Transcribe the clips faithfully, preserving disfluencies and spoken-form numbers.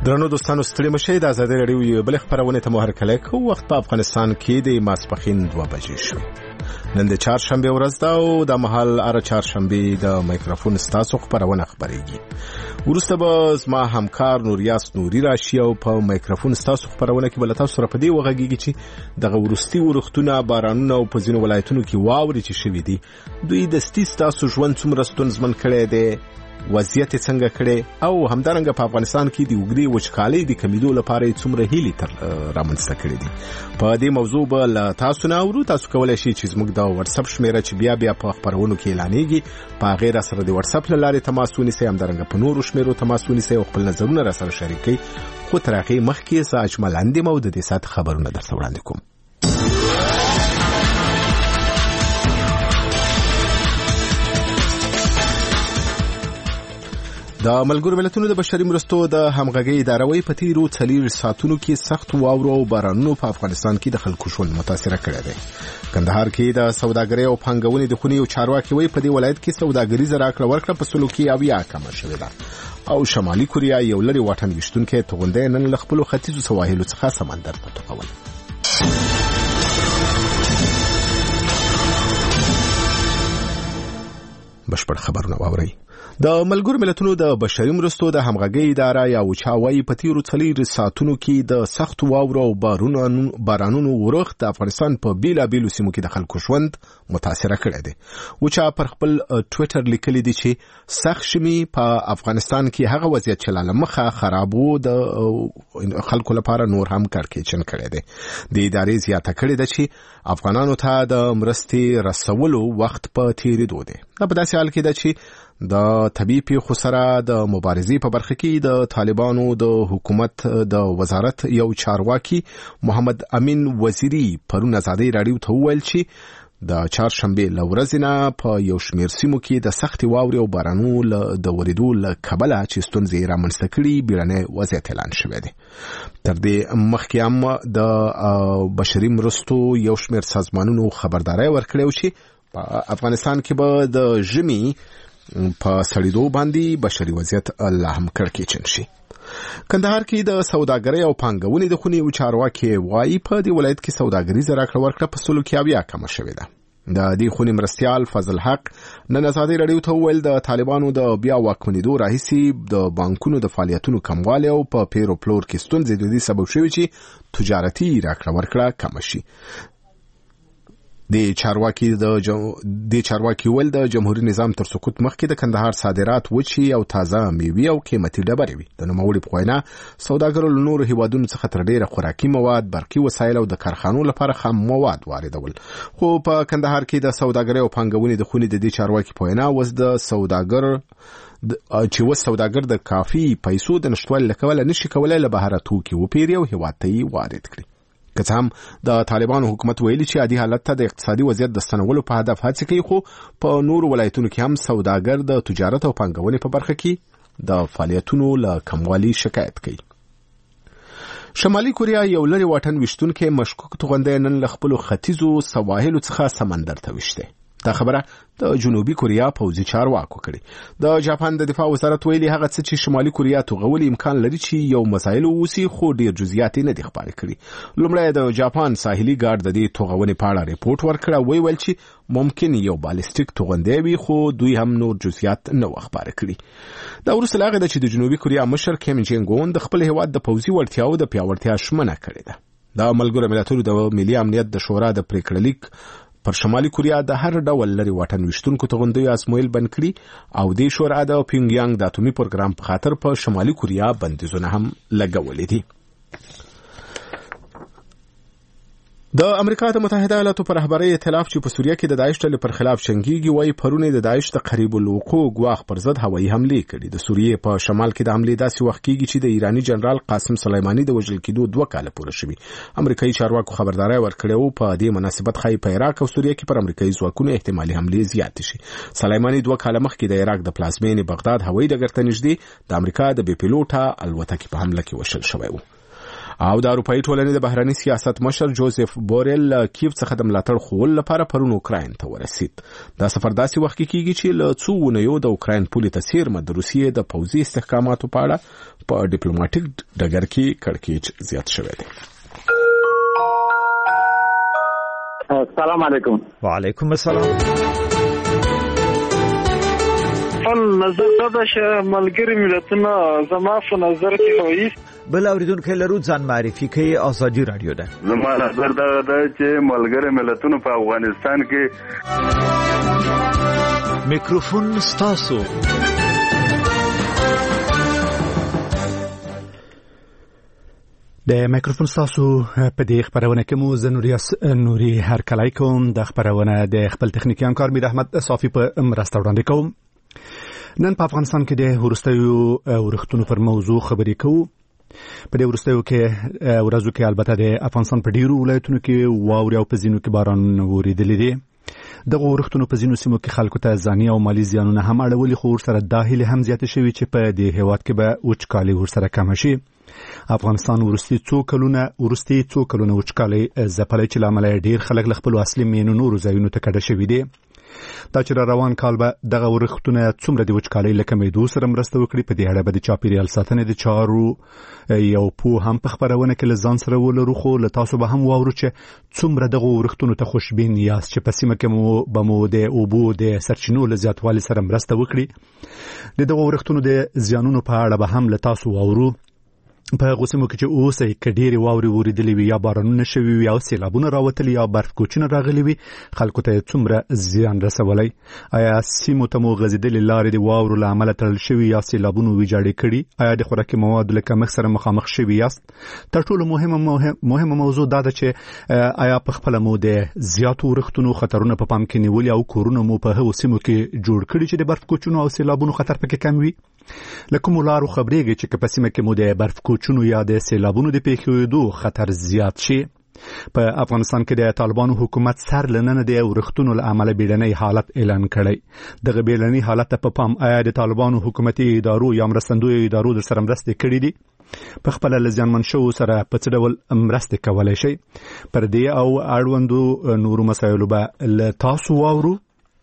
درنو دوستانو ستړي مشئ د آزادۍ راډیو یو بل خبرونه ته مو هرکلی کوو. وخت په افغانستان کې د ماسپښین دوه بجې شوې. نن د چهارشنبه ورځ ده او د مهال اره چهارشنبه د مایکروفون ستاسو خبرونه خبرېږي. وروسته به زما همکار نوریاس نوري راشي او په مایکروفون ستاسو خبرونه کې بل تاسو سره په دې وغږیږي چې دغه ورستي ورختونه بارانونه او په ځینو ولایتونو کې واوري چې شوي دي دوی د ستي ستاسو ژوند څومره ستونزمن کړی دی، وضعیت څنګه کړي او همدارنګه په افغانستان کې د وګړي وچکالۍ د کمیدو لپاره څومره هیلې تر رامنځته کړې دي. په دې موضوع به له تاسو نه اورو. تاسو کولی شئ چې زموږ د واتساپ شمیره چې بیا بیا په خبرونو کې اعلانېږي په هغې راسره د واتساپ له لارې تماس ونیسئ، همدارنګه په نورو شمیرو تماس ونیسئ او خپل نظرونه راسره شریکئ. خو تر هغې مخکې زه اجمل اندیم او د دې ساعت خبرونه درته وړاندې کوم. د ملګرو ملتونو د بشري مرستو د همغږۍ اداره وايي په تیرو څلور ساعتونو کې سخت واورو او بارانونو په افغانستان کې د خلکو ژوند متاثره کړی دی. کندهار کې د سوداګرۍ او پانګونې د خونې او چارواکي وايي په دې ولایت کې سوداګریزه راکړه ورکړه په سلو کې اویا کمه شوې ده او شمالي کوریا یو لري واټن ویشتونکی توغندی نن له خپلو ختیځو سواحلو څخه سمندر ته توغول. بشپړ خبرونه واورئ. د ملګرو ملتونو د بشري مرستو د همغږۍ اداره یا اوچا وايي په تیرو څلور ساعتونو کې د سخت واورو او بارانونو ورښت د افغانستان په بیلابیلو سیمو کې د خلکو ژوند متاثره کړی دی. اوچا پر خپل ټویټر لیکلی دی چې سخت شمي په افغانستان کې هغه وضعیت چې له مخه خرابو د خلکو لپاره نور هم کړکېچن کړی دی. د ادارې زیاته کړې ده چې افغانانو ته د مرستې رسولو وخت په تیریدو دی. په داسې حال کې ده چې د طبي پیښو سره د مبارزې په برخه کې د طالبانو د حکومت د وزارت یو چارواکي محمد امین وزیری پرون آزادۍ راډیو ته وویل چې د چهارشنبه له ورځې نه په یو شمېر سیمو کې د سختې واورې او بارانونو د ورېدو له کبله چې ستونزې رامنځته کړي بیړنی وضعیت اعلان شوی دی. تر دې مخکې هم د بشري مرستو یو شمېر سازمانونو خبرداری ورکړی چې په افغانستان کې به د ژمي په سړېدو باندې بشري وضعیت لا هم کړکېچن شي. کندهار کې د سوداګرۍ او پانګونې د خونې او چارواکي وايي په دې ولایت کې سوداګریزه راکړه ورکړه په سلو کې اویا کمه شوې ده. د دې خونې مرستیال فضل حق نن آزادۍ راډیو ته وویل د طالبانو د بیا واکمنېدو راهیسې د بانکونو د فعالیتونو کموالی او په پیر او پلور کې ستونزې د دې سبب شوي چې تجارتي راکړه ورکړه کمه شي. د چارواکي د د چارواکي ول د جمهوریت نظام تر سقوط مخکې د کندهار صادرات وچی او تازه میوې او قیمتي ډبرې وي. د نوموړي په وینا سوداګرو له نورو هیوادونو څخه تر ډیره خوراکي مواد، برقي وسایل او د کارخانو لپاره خام مواد واردول. خو په کندهار کې د سوداګرۍ او پانګونې د خونې د دې چارواکي په وینا وس د سوداګر چې وس سوداګر د کافي پیسو د نشټوالي له کبله نشي کولای له بهره توکي وپیري او هیواد ته یې وارد کړي. که څه هم د طالبانو حکومت ویلي چې عادي حالت ته د اقتصادي وضعیت د ستنولو په هدف هڅې کوي، خو په نورو ولایتونو کې هم سوداګر د تجارت او پانګونې په برخه کې د فعالیتونو له کموالي شکایت کوي. شمالي کوریا یو لري واټن ویشتونکی مشکوک توغندی نن له خپلو ختیځو سواحلو څخه سمندر ته ویشتی. دا خبره د جنوبي کوریا پوځي چارواکو کړې. د جاپان د دفاع وزارت ویلي هغه څه چې شمالي کوریا توغول امکان لري چې یو مسایل ووسی، خو ډیر جزئیات نه دي خبرې کړي. لومړی د جاپان ساحلي ګارد د دې توغونې په اړه ریپورت ورکړ، وی ویل چې ممکن یو بالستیک توغندی وي، خو دوی هم نور جزئیات نه خبرې کړي. دا وروسته لاغه د چې د جنوبي کوریا مشر کیم جنګ اون د خپل هیواد د پوځي وړتیاو د پیاوړتیا ژمنه کړې ده. د ملګرو ملتونو د ملي امنیت د شورا د پریکړه لیک پر شمالي کوریا د هر ډول لري واټن ویشتونکو توغندیو ازمویل بند کړي او د شورا د پیونګیانګ د اتومي پروګرام په خاطر په شمالي کوریا بندیزونه هم لګولې دي. د امریکا د متحده ایالاتو پر رهبرۍ ائتلاف چې په سوریه کې د داعش ډلې پر خلاف جنګیږي وايي پرونه د داعش د قریب الوقوع ګواښ پر ضد هوایي حملې کړي. د سوریې په شمال کې د حملې داسې وخت کېږي چې د ایرانی جنرال قاسم سلیمانی د وژل کېدو دوه کاله پوره شوي. امریکایي چارواکو خبرداری ورکړی و په دې مناسبت ښایي په عراق او سوریه کې پر امریکایي ځواکونو احتمالي حملې زیاتې شي. سلیمانی دوه کاله مخکې د عراق د پلازمینې بغداد هوایي ډګر ته نږدې د امریکا د بې پیلوټه الوتکې په حمله کې وشل شوی و. او د اروپאי ټولنې د بهرني سیاست مشر جوزف بورل کیف څخه د ملاتړ خول لپاره پرون اوکراین ته ورسید. دا سفر داسې وخت کې کیږي چې له څو ونیو د اوکراین پولې ته څیرمه د روسیې د پوځي استحکاماتو په اړه په ډیپلوماټیک ډګر کې کړکېچ زیات شوی دی. السلام علیکم. وعلیکم السلام. خپل نظر دا چې ملګری ملتونه زما په نظر کې هوي بل اوریدونکو لرو ځان معرفي کوي. ازادي رادیو ده. زما نظر دا ده چې ملګری ملتونه په افغانستان کې میکروفون ستاسو. د میکروفون ستاسو په دې خبرونه کې مو زنوري نوري هر کلای کوم. د خبرونه د خپل تخنیکی همکار میر احمد صافي په مرسته وړاندې کوم. نن په افغانستان کې د ورستیو ورختونو پر موضوع خبرې کوو. په دې ورستیو کې ورځو کې البته د افغانستان په ډیرو ولایتونو کې واوري او په ځینو کې باران وریدلی دی. دغه ورختونو په ځینو سیمو کې خلکو ته ځاني او مالی زیانونه هم اړولي، خو ورسره دا هیله هم زیاته شوي چې په دې هیواد کې به وچکالي ورسره کمه شي. افغانستان ورستي څو کلونه ورستي څو کلونه وچکالي ځپلې چې له امله ډیر خلک له خپلو اصلي مینو نورو ځایونو ته کډه شوي دي. دا چې روان کال به دغه ورختونه څومره د وچکالۍ له کمېدو سره مرسته وکړي، په دې اړه به د چاپیریال ساتنې د چارو یو پوه هم په خبرونه کې له ځان سره ولرو. خو له تاسو به هم واورو چې څومره دغه ورختونو ته خوشبین یاست چې په سیمه کې مو به مو د اوبو د سرچینو له زیاتوالي سره مرسته وکړي. د دغه ورختونو د زیانونو په اړه به هم له تاسو واورو. په غوسمو کې چې اوس یې کډيري واوري وریدلې وي یا بارانونه شوي وي یا سیلابونه راوتلي یا برف کوچونه راغلي وي، خلکو ته څومره زیان رسولی؟ آیا سیمو ته مو غځېدلې لارې د واورو له امله تړل شوي یا سیلابونو ویجاړې کړي؟ آیا د خوراکي موادو له کمښت سره مخامخ شوي یاست؟ تر ټولو مهمه مهمه موضوع دا ده چې آیا په خپله مو د زیاتو ورختونو خطرونه په پام کې نیولي او کورونه مو په هغو سیمو کې جوړ کړي چې د برف کوچونو او سیلابونو خطر پکې کم وي؟ له کومو لارو خبرېږي چې په سیمه کې مو د برف کوچونو یا د سیلابونو د پیښېدو خطر زیات شي؟ په افغانستان کې د طالبانو حکومت سر لننه د ورختونو له امله بیړنی حالت اعلان کړی. دغه بیړنی حالت په پام آیا د طالبانو حکومتي ادارو یا مرستندوی ادارو در سره مرستې کړې دي؟ په خپل لزیانمن شو سره په څه ډول مرستې کولای شي؟ پر دې او اړوندو نورو مسایلو به له تاسو واورو.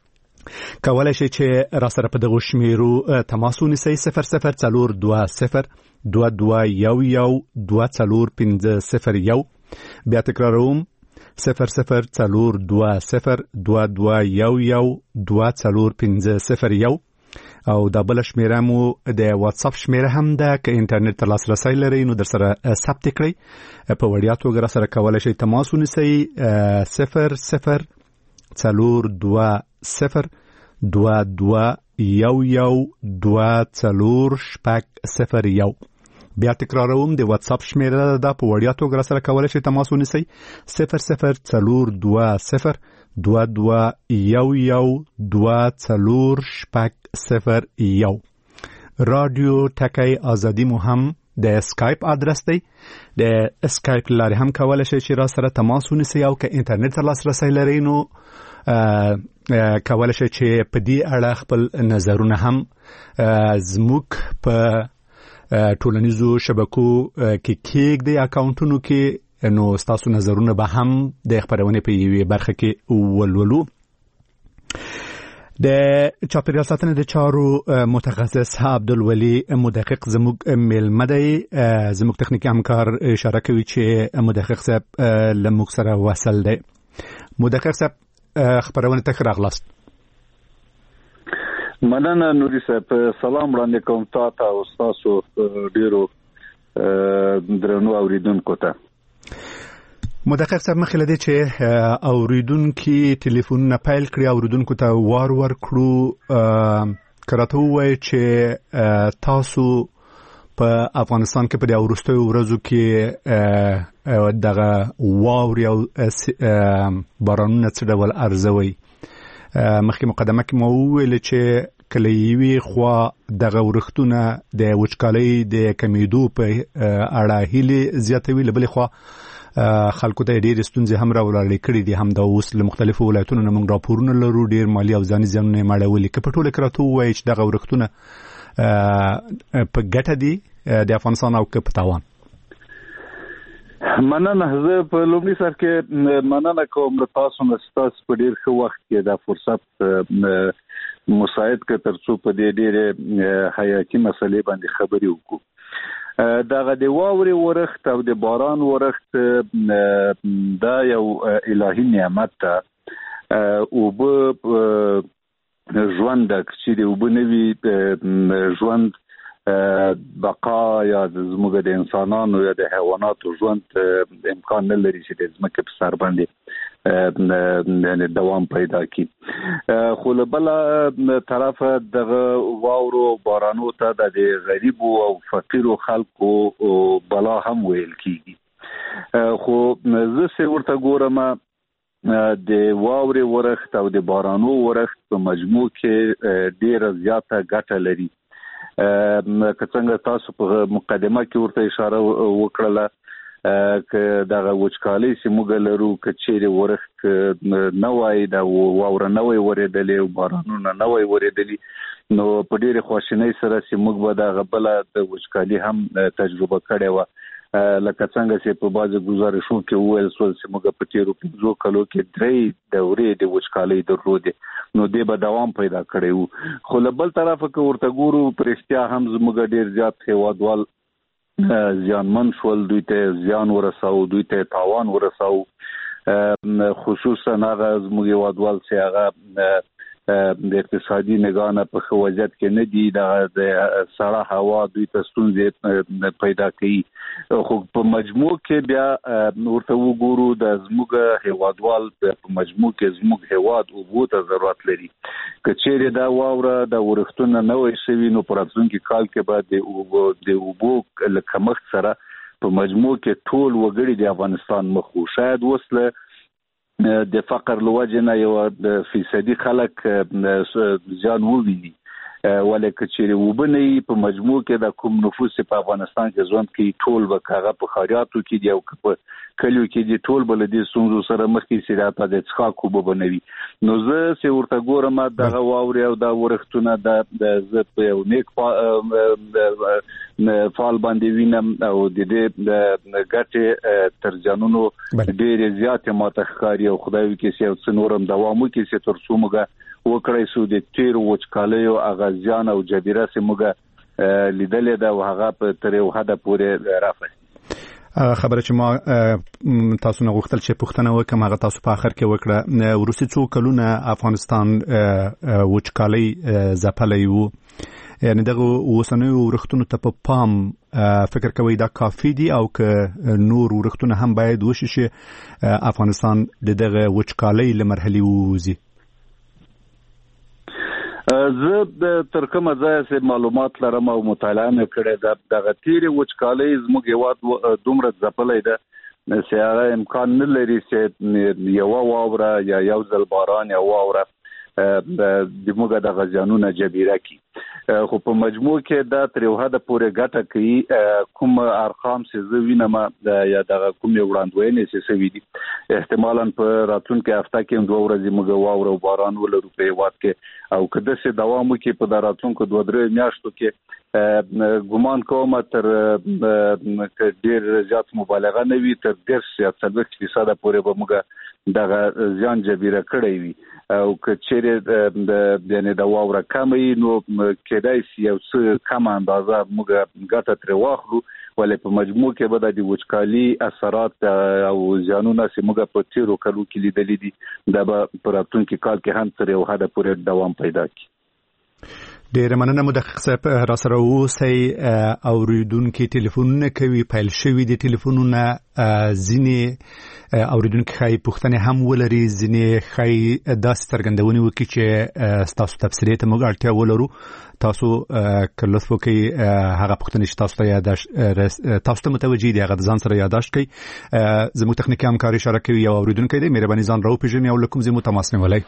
کولای شي چې را سره په دغه شمیرو تماس ونیسئ. صفر صفر څلور دوه صفر دوه دوه یو یو دوه څلور پنځه صفر یو. بیا تکراروم، صفر صفر څلور دوه صفر دوه دوه یو یو دوه څلور پنځه صفر یو. او دا بل شمیره مو د واتس اپ شمیره هم ده که انټرنیټ ته لاسرسی لرئ نو در سره ثبت کړئ. په وړیا توګه را سره کولای شئ تماس ونیسئ. صفر صفر څلور دوه صفر دوه دوه یو یو دوه څلور شپږ صفر یو. بیا تکراروم، د واتس اپ شمیره ده، په وړیا توګه را سره کولای شئ تماس ونیسئ. صفر صفر څلور دوه صفر دوه دوه یو یو دوه څلور شپږ صفر یو. رادیو ټکی ازادي مو هم د اسکایپ ادرس دی. د اسکایپ لارې هم کولای شئ چې را سره تماس ونیسئ، او که انټرنیټ ته لاسرسی لرئ نو کولای شئ چې په دې اړه خپل نظرونه هم زموږ په ټولنیزو شبکو کې کېږدئ، اکاونټونو کې، نو ستاسو نظرونه به هم د خبرونې په یوې برخه کې ولولو. د چاپیریال ساتنې د چارو متخصص عبدالولي مدقق زموږ میلمه دی. زموږ تخنیکي همکار اشاره کوي چې مدقق صاحب له موږ سره وصل دی. مدقق صاحب خبرونه ته راغلاست. مننه نوري صاحب، سلام وړاندې کوم تاسو او تاسو ډیرو درنو اوریدونکو ته. مدقق صاحب مخکې لدی چې اوریدونکو ټلیفونونه پیل کړی، اوریدونکو ته وار ور کړو، کراته وای چې تاسو په افغانستان کې په د ورستیو ورځو کې دغه واوري او بارانونه څه ډول ارزوي. مخکې مقدمه کې مو وویل چې کله یوې خوا دغه ورختونه د وچکالۍ د کمیدو په اړه هیلې زیاتوي، له بلې خوا خلکو ته ډېرې ستونزې هم راولاړې کړي دي. هم دا اوس له مختلفو ولایتونو نه موږ راپورونه لرو، ډېر مالي او ځاني زیانونه یې مړولي. که په ټوله کې راته ووایي چې دغه ورختونه په ګټه دي د افغانستان او که په تاوان؟ مننه. زه په لومړي سر کې مننه کوم له تاسو نه ستاسو په ډیر ښه وخت کې دا فرصت مساعد کړ ترڅو په دې ډېرې حیاتي مسلې باندې خبرې وکړو. دغه د واورې ورښت او د باران ورښت دا یو الهي نعمت ده. اوبه ژوند ده، چې د اوبه نه وي ژوند بقا یا زموږ د انسانانو یا د حیواناتو ژوند امکان نه لري چې د ځمکې په سر باندې دوام پیدا کړي. خو له بله طرفه دغه واورو بارانو ته د غریبو او فقیرو خلکو بلا هم ویل کیږي. خو زه څه ورته ګورم د واورې ورښت او د بارانو ورښت په مجموع کې ډیره زیاته ګټه لري. که څنګه تاسو په مقدمه کې ورته اشاره وکړله که دغه وچکالۍ چې موږ لرو که چیرې ورښت نه وای د واوره نه وای ورېدلې او بارانونه نه وای ورېدلي نو په ډېرې خواشینۍ سره چې موږ به دغه بله د وچکالي هم تجربه کړې وه. لکه څنګه چې په بعضو ګزارشونو کې وویل شول چې موږ په تېرو پنځو کلو کې درې دورې د وچکالۍ درلودې نو دې به دوام پیدا کړی وو. خو له بل طرفه که ورته ګورو په رښتیا هم زموږ ډېر زیات هېوادوال زیانمن شول، دوی ته زیان ورساو، دوی ته تاوان ورساو. خصوصا هغه زموږ هېوادوال چې هغه د اقتصادي نگاه نه په ښه وضعیت کې نه دي، د سړه هوا دوی ته ستونزې پیدا کوي. خو په مجموع کې بیا ورته وګورو د زموږ هیوادوال په مجموع کې زموږ هیواد اوبو ته ضرورت لري. که چیرې دا واوره د ورښتونه نه وای شوي نو په راتلونکي کال کې به د اوبو د اوبو له کمښت سره په مجموع کې ټول وګړي د افغانستان مخ وو. شاید اوس له د فقر لوجه نه یو د فیصدي خلک ځان وویني، ولې که چیرې اوبه نه وي په مجموع کې د کوم نفوس په افغانستان کې ژوند کوي ټول به که هغه په ښاریاتو کې دي او که په کلیو کې دي ټول به له دې ستونزو سره مخ کړي چې دا د څښاک اوبه به نه وي. نو زه چې ورته ګورم دغه واورې او دا ورښتونه د زه په یو نیک فعال باندې وینم او د دې د ګټې تر جانونو ډېرې زیاتې ماته ښکاري او خدای وکړي چې یو څه نور هم دوام وکړي چې تر څو موږ وکړی شو د تېرو وچکالیو هغه زیان او جبیره چې موږ لیدلې ده او هغه په تر یو حده پورې رافي. خبره چې ما تاسو نه غوښتل چې پوښتنه وکم هغه تاسو په اخر کې وکړه. وروستي څو کلونه افغانستان وچکالۍ ځپلی وو، یعنی دغه اوسنیو ورښتونو ته په پام فکر کوي دا کافي دي او که نور ورښتونه هم باید وشي چې افغانستان د دغه وچکالۍ له مرحلې ووځي؟ زه د تر کومه ځایه چې معلومات لرم او مطالعه مې کړې ده دغه تېرې وچکالۍ زموږ هېواد دومره ځپلی ده چې هغه امکان نه لري چې یوه واوره یا یو ځل باران یا واوره د موږ دغه زیانونه جبیره کړي. خو په مجموع کې دا تر یو حده پورې ګټه کوي. کوم ارقام چې زه وینم یا دغه کومې وړاندوینې چې شوي دي احتمالاً په راتلونکې هفته کې هم دوه ورځې موږ واوره او باران ولرو په هېواد کې او که داسې دوام وکړي په دا راتلونکو دوه درې میاشتو کې ګمان کوم تر ډېر زیات مبالغه نه وي تر دېرش یا څلوېښت فیصده پورې به موږ دغه زیان جبیره کړی وي. او که چیرې د یعنې د واوره کمه وي نو کېدای شي یو څه کمه اندازه موږ ګټه ترې واخلو، ولې په مجموع کې به د وچکالي اثرات او زیانونه چې موږ په تېرو کلو کې لیدلي دي دا به په راتلونکي کال کې هم تر یو حده پورې دوام پیدا کړي. ډېره مننه مدقق صاحب، را سره اوسئ. اورېدونکي ټلیفونونه کوي، پیل شوي دي ټلیفونونه. ځینې اورېدونکي ښایي پوښتنې هم ولري، ځینې ښایي داسې څرګندونې وکړي چې ستاسو تبصرې ته موږ اړتیا ولرو. تاسو که لطف وکړئ هغه پوښتنې چې تاسو ته یاداشت تاسو ته متوجه دي هغه د ځان سره یاداشت کړئ. زموږ تخنیکي همکار اشاره کوي یو اورېدونکی دی، مهرباني ځان راوپېژنئ او له کوم ځای مو تماس نیولی.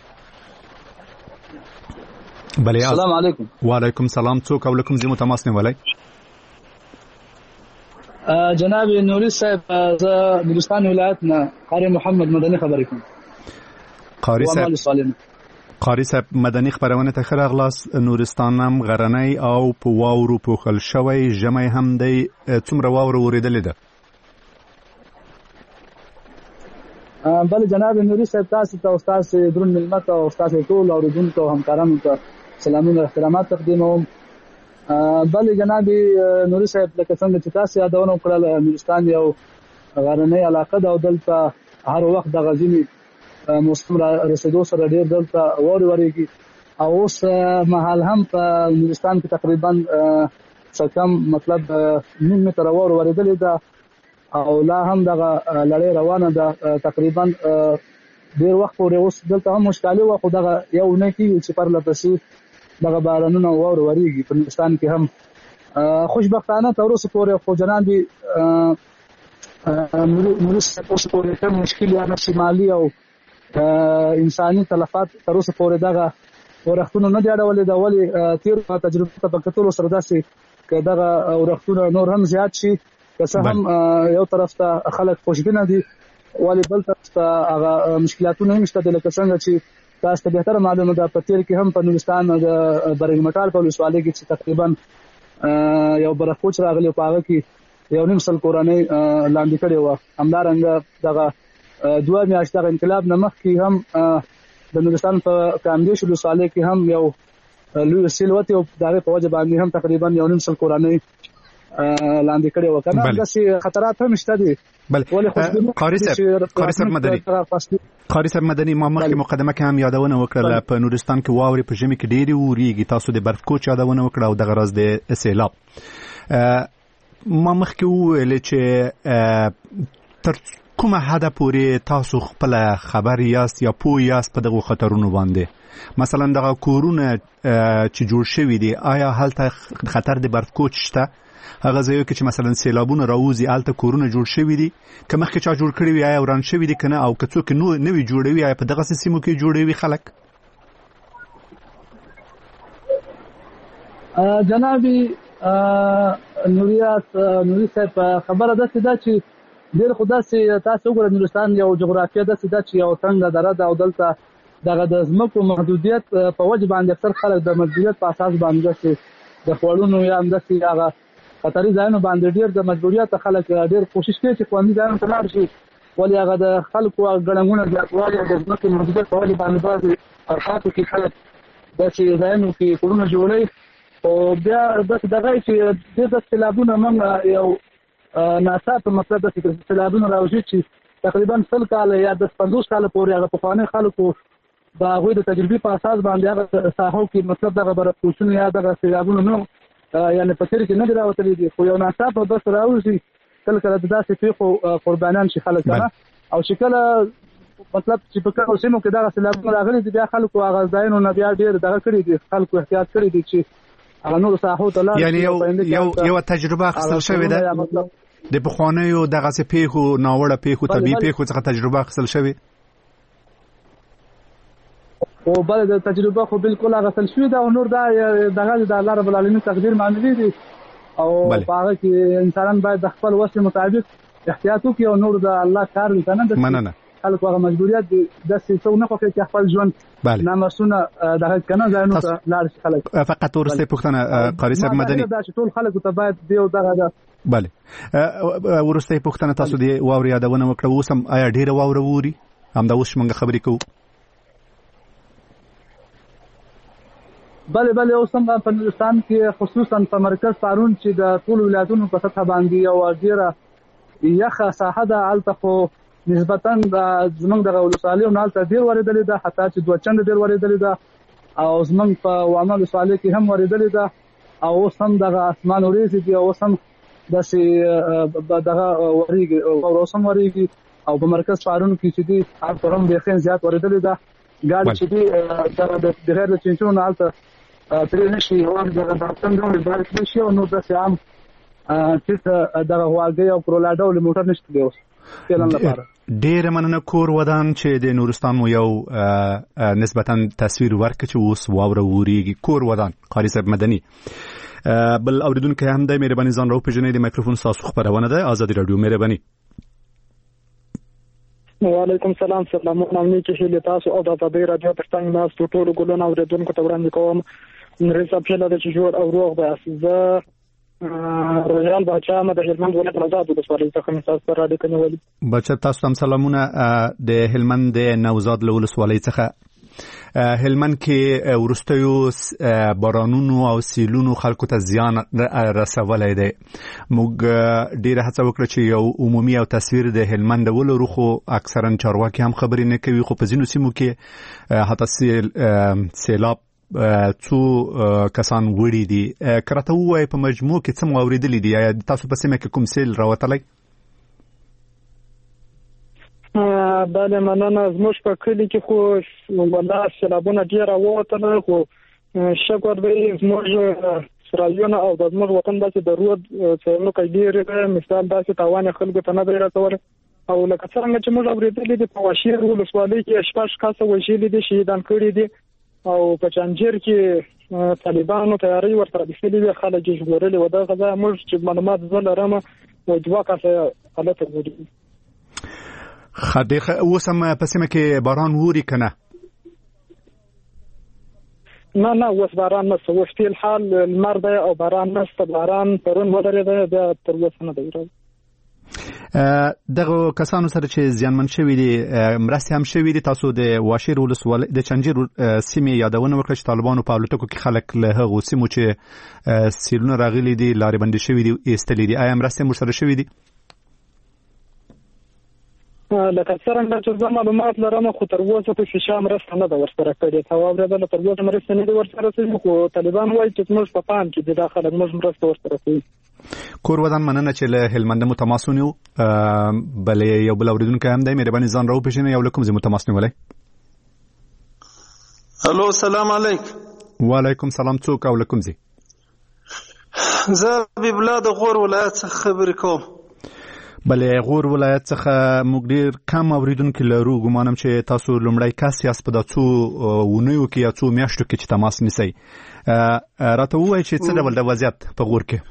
بله. السلام علیکم. وعلیکم سلام. څوک او له کوم ځای مو تماس نیولی؟ جناب نوري صاحب، زه بلوچستان ولایت نه قاری محمد مدني خبرې کوم. قاری صاحب قاری صاحب مدني خبرونه ته ښه راغلاست. نورستان هم غرنی او په واورو پوښل شوی، ژمی هم دی. څومره واوره ورېدلې ده؟ بل جناب نوري صاحب تاسو ته استاد درون ملمت او استاد ټول اوریدونکو او همکارانو ته سلامونه او احترامات تقدیموم. بل جناب نوري صاحب لکه څنګه چې تاسو یادونه کړل نورستان یو غرنۍ علاقه ده او دلته هر وخت د غزنی موسم را رسیدو سره ډیر دلته ووري وريږي او اوس مهال هم په نورستان کې تقریبا څه کم مطلب نیم متر وور ورېدلې ده او لا هم دغه لړۍ روانه ده تقریبا ډیر وخت پورې اوس دلته هم مشکلې و خو دغه یو نه کیږي چې پر لپسې دغه بارانونه وور وريږي په نورستان کې هم خوشبختانه تر اوسه پورې خو جناب نورستان اوس پورې کوم مشکل یا شمالي او انساني تلفات تر اوسه پورې دغه ورختونه نه دی اړولې دا ولی تیر تجربه په کتلو سره داسې که دغه ورختونه نور هم زیات شي که هم یو طرف ته خلک خوشبینه دي ولی بل طرف ته هغه مشکلاتونه هم شته لکه څنګه چې تاسو ته بهتر معلومه ده په تیر کې هم په نورستان د برګمټال په ولسوالۍ کې چې تقریبا یو برخوچ راغلی په هغه کې یو نیم سل کورنۍ لاندې کړي و همدارنګه دغه دوه میاشتې د انقلاب نه مخکې هم د نورستان په کامدیش ولسوالۍ کې هم یو لوی سیلوت او دغه په وجه باندې هم تقریبا یو نیم سل کورنۍ لاندې کړي و کنه دغه خطرات هم شته دي. بل قاری صاحب قاری صاحب مدني قاری صاحب مدني ما مخکې مقدمه کې هم یادونه وکړه په نورستان کې واوري په ژمي کې ډېری وریږي تاسو د برف کوچ یادونه وکړه او دغه راز د سیلاب ما مخکې ویل چې تر کومه حد پورې تاسو خپل خبر یاست یا پوه یاست په دغه خطرونو باندې مثلا دغه کورونه چې جوړ شوي دي آیا هلته خطر د برف کوچ شته هغه ځایو کې چې مثلا سیلابونه راوځي هلته کورونه جوړ شوي دي که مخکې چا جوړ کړي وي آیا وران شوي دي که نه او که څوک نوي جوړوي آیا په دغسې سیمو کې جوړوي خلک؟ جنابي نوریات نوري صاحب خبره داسې ده چې ډېر خو داسې تاسو وګورئ نورستان یو جغرافیه داسې ده چې یو تنګه دره ده او دلته دغه د ځمکو محدودیت په وجه باندې اکثر خلک د مجبوریت په اساس باندې داسې د خوړونو یا همداسې هغه خطري ځایونو باندې ډېر د مجبوریت خلک ډېر کوشش کوي چې خوندي ځایونو ته لاړ شي ولې هغه د خلکو ګڼهګوڼه زیاتوالی د ځمکې محدودیت په وجه باندې بعضې ارخاتو کې خلک داسې ځایونو کې کورونه جوړوي او بیا داسې دغه چې ډېر د سیلابونه موږ یو ناڅاپه مطلب داسې سیلابونه راوځي چې تقریبا سل کاله یا د پنځوس کاله پورې هغه پخواني خلکو د هغوی د تجربې په اساس باندې هغه ساحو کې مطلب دغه برفپوشونه یا دغه سیلابونه نه یعنې په تېر کې نه دي راوتلي دي خو یو ناڅاپه بس راوځي کله کله د داسې پیښو قربانیان شي خلک کنه او چې کله مطلب چې په کومو سیمو کې دغه سیلابونه راغلي دي بیا خلکو هغه ځایونو نه بیا ډېر دغه کړي دي خلکو احتیاط کړي دي چې هغه نور ساحو ته لاړ یعنې یو یو تجربه اخیستل شوې ده د پخوانیو دغسې پیښو ناوړه پیښو طبیعي پیښو څخه تجربه اخیستل شوې او بل د تجربه خو بالکل اخیستل شوې ده او نور دا دغه د الله رب العالمین تقدیر معنوي دي او په هغه کې انسانان باید د خپل وس مطابق احتیاط وکړي او نور د الله کار وي که نه مننه خلکو هغه مجبوریت دي داسې څه ونه خوښوي چې خپل ژوند نامرسونه دغه که نه ځایونو ته لاړ شي خلک فقط وروستۍ پوښتنه قاري صاحب مدني دا چې ټول خلکو ته باید دی او دغه ده بله وروستۍ پوښتنه تاسو د واورې یادونه وکړه اوس هم آیا ډېره واوره ووري همدا اوس موږ خبرې کوو بله بله اوس هم په نورستان کې خصوصا په مرکز پارون چې د ټولو ولایتونو په سطحه باندې یوه ډېره یخه ساحه ده هلته خو نسبتا زمونږ دغه ولسوالۍ هم هلته ډېر ورېدلې ده حتی چې دوه چنده ډېر ورېدلې ده او زمونږ په وامه ولسوالۍ کې هم ورېدلې ده او اوس هم دغه اسمان وریځې دي او اوس هم داسې دغه ورېږي واوره اوس هم ورېږي او په مرکز پارون کې چې دي هلته هم بیخي زیات ورېدلې ده ګاډي چې دي دغه بغیر د چینچونو نه هلته ترې نه شي هوا دغه د افغان ډول بار کړی شي او نور داسې عام چې دغه غواګۍ او کرولا ډول موټر نشته دی اوس فعلا لپاره ډېره مننه کور ودان چې د نورستان مو یو نسبتا تصویر ورکړه چې اوس واوره وریږي کور ودان قاري صاحب مدني بل اوریدونکي هم د مهرباني ځان راوپېژنئ د مایکروفون ستاسو خپرونه ده ازادي راډیو مهرباني وعلیکم سلام سلامونه امنیت چې تاسو او د ازادي راډیو ترڅنګ ناستو ټولو ګلونه اوریدونکو ته وړاندې کوم نوري صاحب چې له چې جوړ او روغ به زه روزال باچا ما د هلمند ولایت نوزاد ولسوالۍ څخه مې تاسو سره اړیکه نیولې. بچا تاسو هم سلامونه د هلمند د نوزاد ولسوالۍ څخه. هلمند کې ورستیو بارانونو او سیلونو خلکو ته زیان رسولی دی. موږ ډیره هڅه وکړه چې یو عمومي او تصویر د هلمند ولرو، خو اکثرا چارواکي هم خبرې نه کوي. خو په ځینو سیمو کې حتی سیل سیلاب څو کسان وړي دي. که راته ووایې په مجموع کې څه مو اورېدلي دي؟ یا تاسو په سیمه کې کوم سیل راوتلی؟ بله مننه. زموږ په کلي کې خو والله سیلابونه ډېر راووتل، خو شکر دی زموږ سرایونه او د زموږ وطن داسې د رود څیرلوکی ډېر دی، مثال داسې تاوان یې خلکو ته نه دی رسولی. او لکه څرنګه چې موږ اورېدلي دي په واشیر ولسوالۍ کې شپږ کسه وژلي دي، شهیدان کړي دي، او په چنجیر کې طالبانو تیاری ورسره بیخلي وي، خلک یې ژغورلي و. دغه ځای موږ چې معلومات زه لرم دوه کسه هلته وړي. ښه، اوس هم په سیمه کې باران ووري که نه؟ نه نه اوس باران نشته، اوس فی الحال لمر دی او باران نشته. باران پرون ودرېده، بیا تر اوسه نه دی راغلی. دغه کسانو سره چې زیانمن شوي دي مرستې هم شوي دي. تاسو د واشیر ولسوالۍ د چنجیر سیمې یادونه وکړه چې طالبانو په الوتکو کې خلک له هغو سیمو چې سیلونه راغلي دي لارې بندې شوي دي ایستلي دي. آیا مرستې هم ورسره شوي دي؟ لکه څرنګه چې زه معلومات لرم، خو تر اوسه په فشا مرسته نه ده ورسره کړې. ته واورېدله تر اوسه مرسته نه دي ورسره شوي، خو طالبان وایي چې زموږ په پام کې دي دا خلک، موږ مرسته ورسره کوي. کور ودان مننه چې له هلمند مو تماس ونیو. بلې یو بل اورېدونکی هم دی، مهرباني ځان راوپېژنئ. یو له کوم ځای مو تماس نیولی؟ الو سلام علیکم. وعلیکم سلام. څوک او له کوم ځای؟ زه حبیب الله د غور ولایت څخه خبرې کوم. بلې غور ولایت څخه موږ ډېر کم اورېدونکي لرو. ګمانم چې تاسو لومړی کس یاست په دا څو اونیو کې یا څو میاشتو کې چې تماس نیسئ. راته ووایئ چې څه ډول د وضعیت په غور کې؟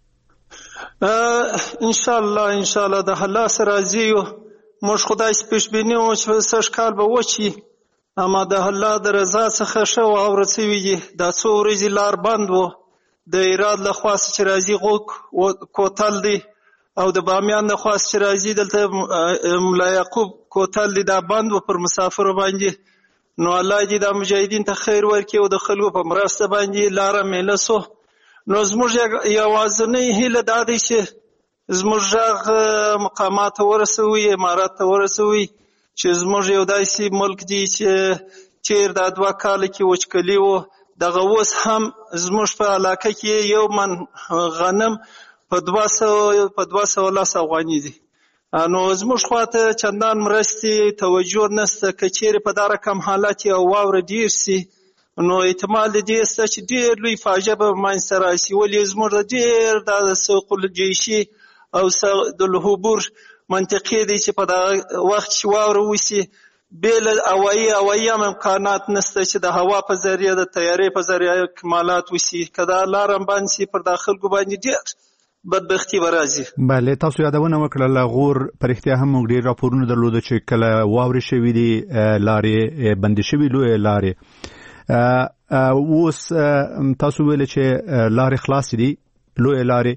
انشاءالله انشاءالله د الله سره راضي یو. موږ خدای پیشبیني وو چې سږ کال به وچی، اما د الله د رضا څخه ښه واوره شوي دي. دا څو ورځې لار بند و، د ایراد له خواست چې راځي غوک کوتل دی، او د بامیان له خواست چې راځي دلته ملا یعقوب کوتل دی، دا بند و پر مسافرو باندې. نو الله دې دا مجاهدین ته خیر ورکړي او د خلکو په مرسته باندې لاره میله سو. نو زموږ یوازینۍ هیله دا دی چې زموږ غږ مقامات ته ورسوي، امارات ته ورسوي، چې زموږ یو داسې ملک دی چې چیر دا دوه کاله کې وچکلي و، دغه اوس هم زموږ په علاقه کې یو من غنم په دوه سوه په دوه سوه لس افغانۍ دي. نو زموږ خواته چندان مرستې توجه نشته. که چیرې په دا رقم حالت او واوره ډېر سي، نو احتمال د دې شته چې ډېر لوی فاجعه به منځته راشي. ولې زموږ د ډېر د سوق الجیشي او سد الحبور منطقې دی چې په دا وخت چې واوره وشي، بې له هوایي هوایي هم امکانات نشته چې د هوا په ذریعه د طیارې په ذریعه اکمالات وشي. که دا لار هم بند شي، پر دا خلکو باندې ډېر بدبختي به راځي. بله، تاسو یادونه وکړه له غور په رښتیا هم موږ ډېر راپورونه درلوده چې کله واورې شوي دي لارې بندې شوي، لویې لارې. اوس تاسو ویل چې لارې خلاصې دي، لویې لارې.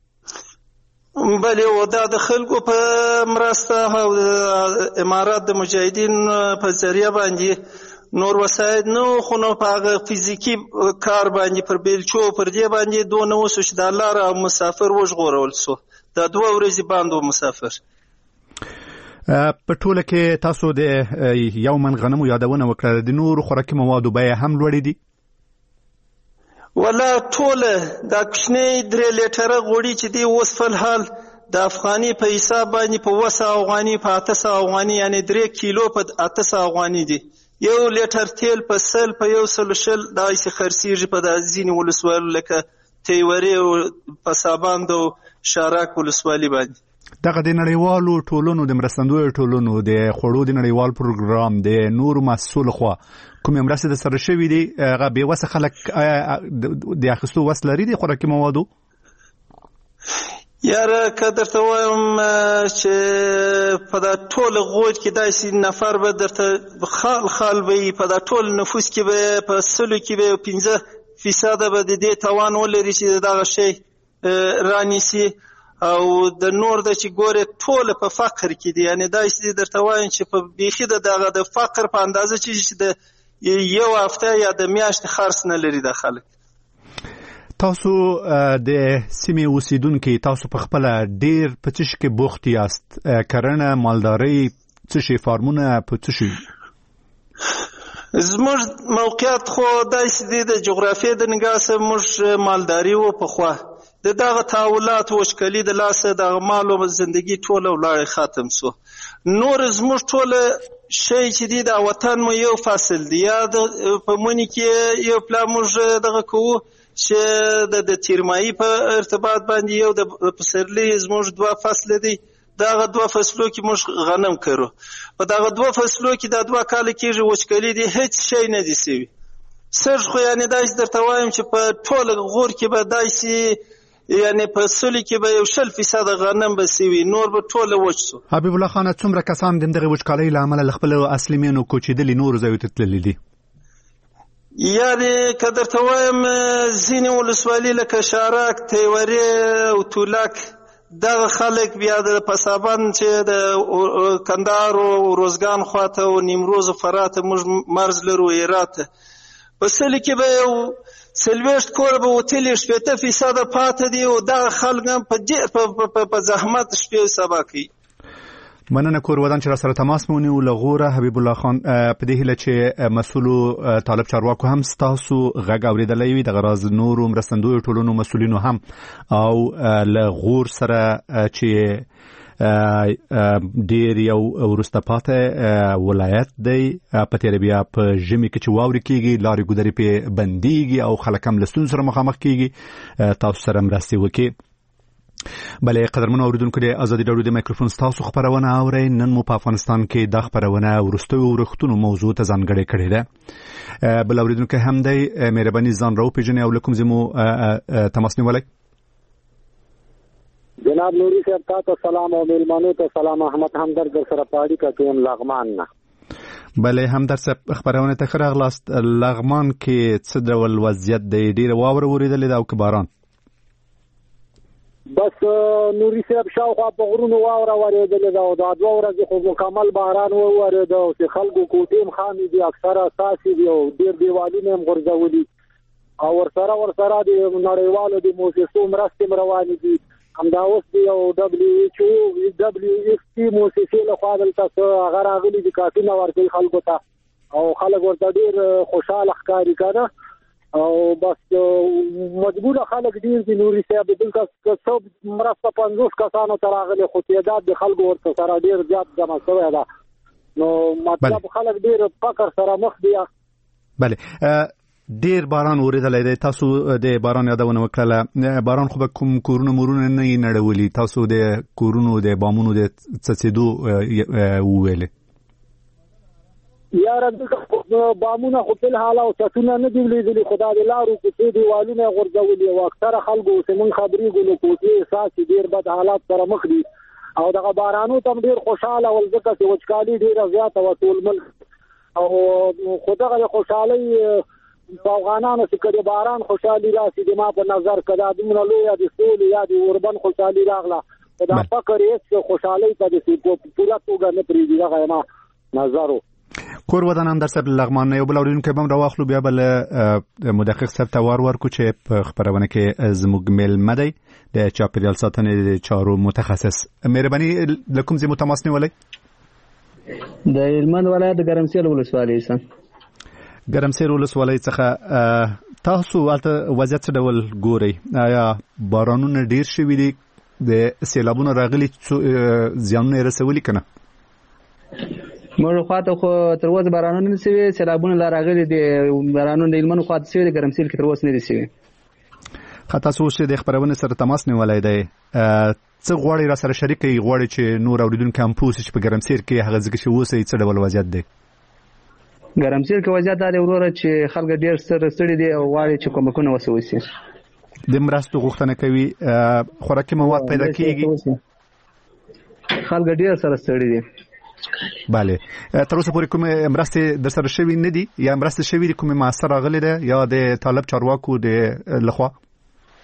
بله، او دا د خلکو په مرسته او امارات د مجاهدین په ذریعه باندې نور وسایل نو، خو نو په هغه فزیکي کار باندې پر بیلچو پر دې باندې دونه وسو چې د لار او مسافر وژغورول سو. دا دوه ورځې باندې و مسافر. په ټوله کې تاسو د یو من غنمو یادونه وکړه، د نورو خوراکي موادو بیه هم لوړې دي؟ ولا ټوله دا کوچنی درې لیټره غوړي چې دی اوس په الحال د افغاني په حساب باندې په اوه سوه افغاني په اته سوه افغاني، یعنې درې کیلو په اته سوه افغاني دي. یو لیټر تیل په سل په یو سل شل داسې خرڅېږي په د ځینې ولسوالو لکه تیورې او پساباند او شارک ولسوالي باندې. دغه د نړیوالو ټولنو د مرستندویو ټولنو د خوړو د نړیوال پروګرام د نورو مؤسسو لخوا کومې مرستې درسره شوي دي؟ هغه بېوسه خلک د اخیستو وس لري د خوراکي موادو؟ یاره که درته وایم چې په دا ټول غوج کې داسې نفر به درته خال خال به په دا ټول نفوس کې به په سلو کې به پنځه فیصده به د دې توان ولري چې دغه شی رانیسي او د نور د چې ګوره ټول په فقر کې دي. یعنی دا چې درته وایم چې په بیخي د دغه د فقر په اندازه چې د یو هفته یا د میاشتې خرڅ نه لري د خلک. تاسو د سیمې اوسیدونکي، تاسو په خپل ډیر په څه کې بوخت یاست؟ کرنه، مالداري، څه شي فارمونه په څه شي؟ زموږ موقعیت خو داسې دی د جغرافیې د نګاه سره موږ مالداري و پخوا د دغه تحولات وشکلي د لاسه دغه مال او زندگی ټوله ولاړې ختم سو. نور زموږ ټوله شی چې دی د وطن مو یو فصل دی، یا په منی کې یو پلا موږ دغه کوو چې د د تیرمایي په ارتباط باندې یو د پسرلي زموږ دوه فصل دی. دغه دوه فصلو کې موږ غنم کرو. په دغه دوه فصلو کې د دوه کال کېږي وچکلي دی، هیڅ شی نه دی سوي. سرج خو یعنی داسې درته وایم چې په ټول غور کې به داسې یعنی په سولې کې به یو شل فیصد غنم به سوي، نور به ټول وچ سو. حبیب الله خان، څومره کسان د دغه وچکالۍ له امله خپل اصلي مینو کوچېدلي نور ځایو ته تللي دي؟ یعنی که درته وایم ځینې ولسوالۍ لکه شارک، تیورې او تولک دغه خلک بیا د پسابند چې د کندهار او روزګان خواته او نیمروز او فرات موږ مرز لرو هرات په سلې کې به یو څلوېښت کور به وتلي شپېته فیصده پاته دي او دغه خلک هم په زحمت شپې سبا کوي. مننه کور ودان چې را سره تماس مو ونیو له غوره. حبیب الله خان، په دې هیله چې مسؤلو طالب چارواکو هم ستاسو غږ اوریدلی وي، دغه راز نورو مرستندویو ټولنو مسؤلینو هم، او له غور سره چې ډیر یو وروسته پاته ولایت دی، په تیره بیا په ژمي کې چې واورې کېږي، لارې ګودرې پې بندېږي او خلک هم له ستونزو سره مخامخ کېږي، تاسو سره مرستې وکړي. بله قدرمنو اوریدونکو، د ازادي راډیو د مایکروفون ستاسو خپرونه اورئ. نن مو په افغانستان کې د خپرونه وروستیو ورښتونو موضوع ته ځانګړې کړې ده. بل اوریدونکی هم دی، مهرباني ځان راوپېژنئ او له کوم ځای مو تماس نیولی؟ جناب نوري صاحب تاسو سلام او میلمانو ته سلام. احمد همدرد در سره پاړی کوم لغمان نه. بله همدرد صاحب، خبرونه ته ښه راغلاست. لغمان کې څه ډول وضعیت دی؟ ډېره واوره ورېدلې ده او که باران؟ بس نوري صاحب شاوخوا په غرونو واوره ورېدلې ده او دا دوه ورځې خو مکمل باران وورېده او چې خلکو کوټې هم خامې دي، اکثره ساسې دي او ډېر دیوالونه هم غورځولي او ورسره ورسره د نړیوالو د موسسو مرستې هم روانې دي. همدا اوس د یو ډبلیو ایچ او ډبلیو ایف سی موسسې لخوا دلته څه هغه راغلي دي، کافي نه ورکوي خلکو ته او خلک ورته ډېر خوشحاله ښکاري که نه. او بس مجبوره خلک ډیر دي نوري صاحب، دلته څه مرسته پنځوس کسانو ته راغلي خو تعداد د خلکو ورته سره ډیر زیات جمع شوی ده، نو مطلب خلک ډیر فقر سره مخ دي. بله ډیر باران اوریدلی دی، تاسو د باران یادونه وکړله. باران خو به کوم کورونه مورونه نه یې نړولي، تاسو د کورونو د بامونو د څڅېدو وویلې؟ یاره دلته بامونه خو فلحال او چتونه نه دي لیدلي، خو دا د لارو کوڅې دیوالونه یې غورځولي او اکثره خلکو اوسې مونږ خبرېږو نو کوڅې ساسې ډېر بد حالات سره مخ دي او دغه بارانو ته هم ډېر خوشحاله ول ځکه چې وچکالي ډېره زیاته وه ټول ملک. او خو دغه د خوشحالۍ په افغانانو چې که د باران خوشحالي راسي د ما په نظر که دا دومره لویه د سولې یا د اوربن خوشحالي راغله، خو دا فقر هېڅ خوشحالۍ ته داسې په پوره توګه نه پرېږدي. دغه یې ما نظر و. کور ودان هم در صاحب لغمان نه یو بل اوریدونکی به هم راواخلو، بیا به له مدقق صاحب ته وار ورکړو چې په خپرونه کې زموږ میلمه دی د چاپېریال ساتنې د چارو متخصص. مهرباني له کوم ځای مو تماس نیولی؟ د هلمند ولایت د ګرمسیر ولسوالۍ څخه. ګرمسیر ولسوالۍ څخه تاسو هلته وضعیت څه ډول ګورئ؟ آیا بارانونه ډیر شوي دي؟ د سیلابونه راغلي زیانونه یې رسولي که نه؟ موږ خواته خو تر اوسه بارانونه نه سوي، سیلابونه لا راغلي دي. بارانونه د هلمند خواته سوي دي، ګرمسیر کې تر اوسه نه دي سوي. ښه، تاسو اوس چې د خپرونې سره تماس نیولی دی، څه غواړئ را سره شریک کړئ؟ غواړئ چې نور اوریدونکي هم پوه سي چې په ګرمسیر کې هغه ځای کې چې اوسئ څه ډول وضعیت دی؟ ګرمسیر کې وضعیت دا دی وروره چې خلک ډېر ستړي دي او غواړي چې کومکونه وسه وشي. د مرستو غوښتنه کوي، خوراکي مواد پیدا کېږي، خلک ډېر سره ستړي دي. بله، تر اوسه پورې کومې مرستې در سره شوي نه دي یا مرستې شوي دي کومې معاصر راغلې ده یا د طالب چارواکو د لخوا؟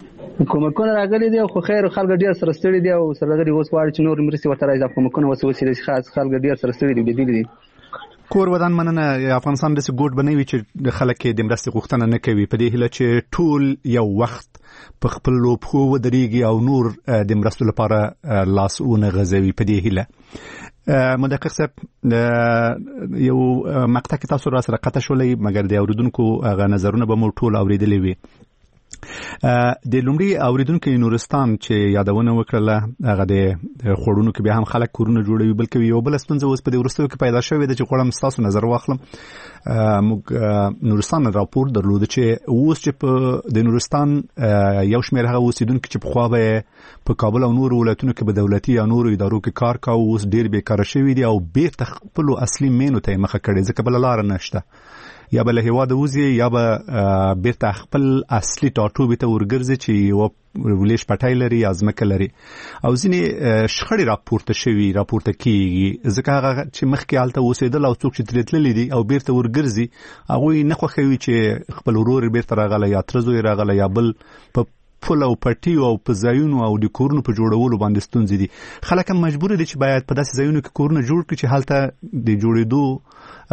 کومکونه راغلي دي خو خیر خلک ډیر سره ستړي دي او سره غړي اوس واړي چې نور مرستي ورته راځي کومکونه وسو وسیله خاص خلک ډیر سره ستړي دي بدیل دي کور ودان مننه افغانستان د سګوټ بنوي چې خلک د مرستې غوښتنه نه کوي په دې هله چې ټول یو وخت په خپل لوبخو ودرېږي او نور د مرستو لپاره لاسونه غځوي په دې هله مدقق صاحب یو مقطع کې تاسو را سره قطع شولې مګر د اوریدونکو غو نظرونه به مو ټول اوریدلې وي د لومړي اوریدونکو نورستان چې یادونه وکړه هغه د خورونو کې بیا هم خلک کورونه جوړوي بلکې یو بل ستونزه اوس په دې ورستو کې پیدا شوې ده چې غواړم تاسو نظر واخلم موږ نورستان راپور درلود چې اوس چې په د نورستان یو شمېر هغه اوسیدونکو چې په خوا به په کابل او نور ولایتونو کې به دولتي یا نورو ادارو کې کار کاوه اوس ډیر بیکاره شوي دي او بیرته خپل اصلي مینو ته مخه کړي ځکه بل لار نشته یا بل هوا د وزي یا به بیرته خپل اصلي ټاټوبې ته ورګرځي چې یو ولیش پټای لري ازمکه لري او ځینې شخړې راپورته شوي راپورته کیږي ځکه هغه چې مخکې حالته اوسېدل او څوک چې تللی دي او بیرته ورګرځي هغه نه خوښوي چې خپل ورور بیرته راغلی یا ترزوی راغلی یا بل په پول او پټي او په ځایونو او د کورونو په جوړولو باندې ستونزې دي خلک هم مجبور دي چې باید په داسې ځایونو کې کورونه جوړ کړي چې حالته د جوړېدو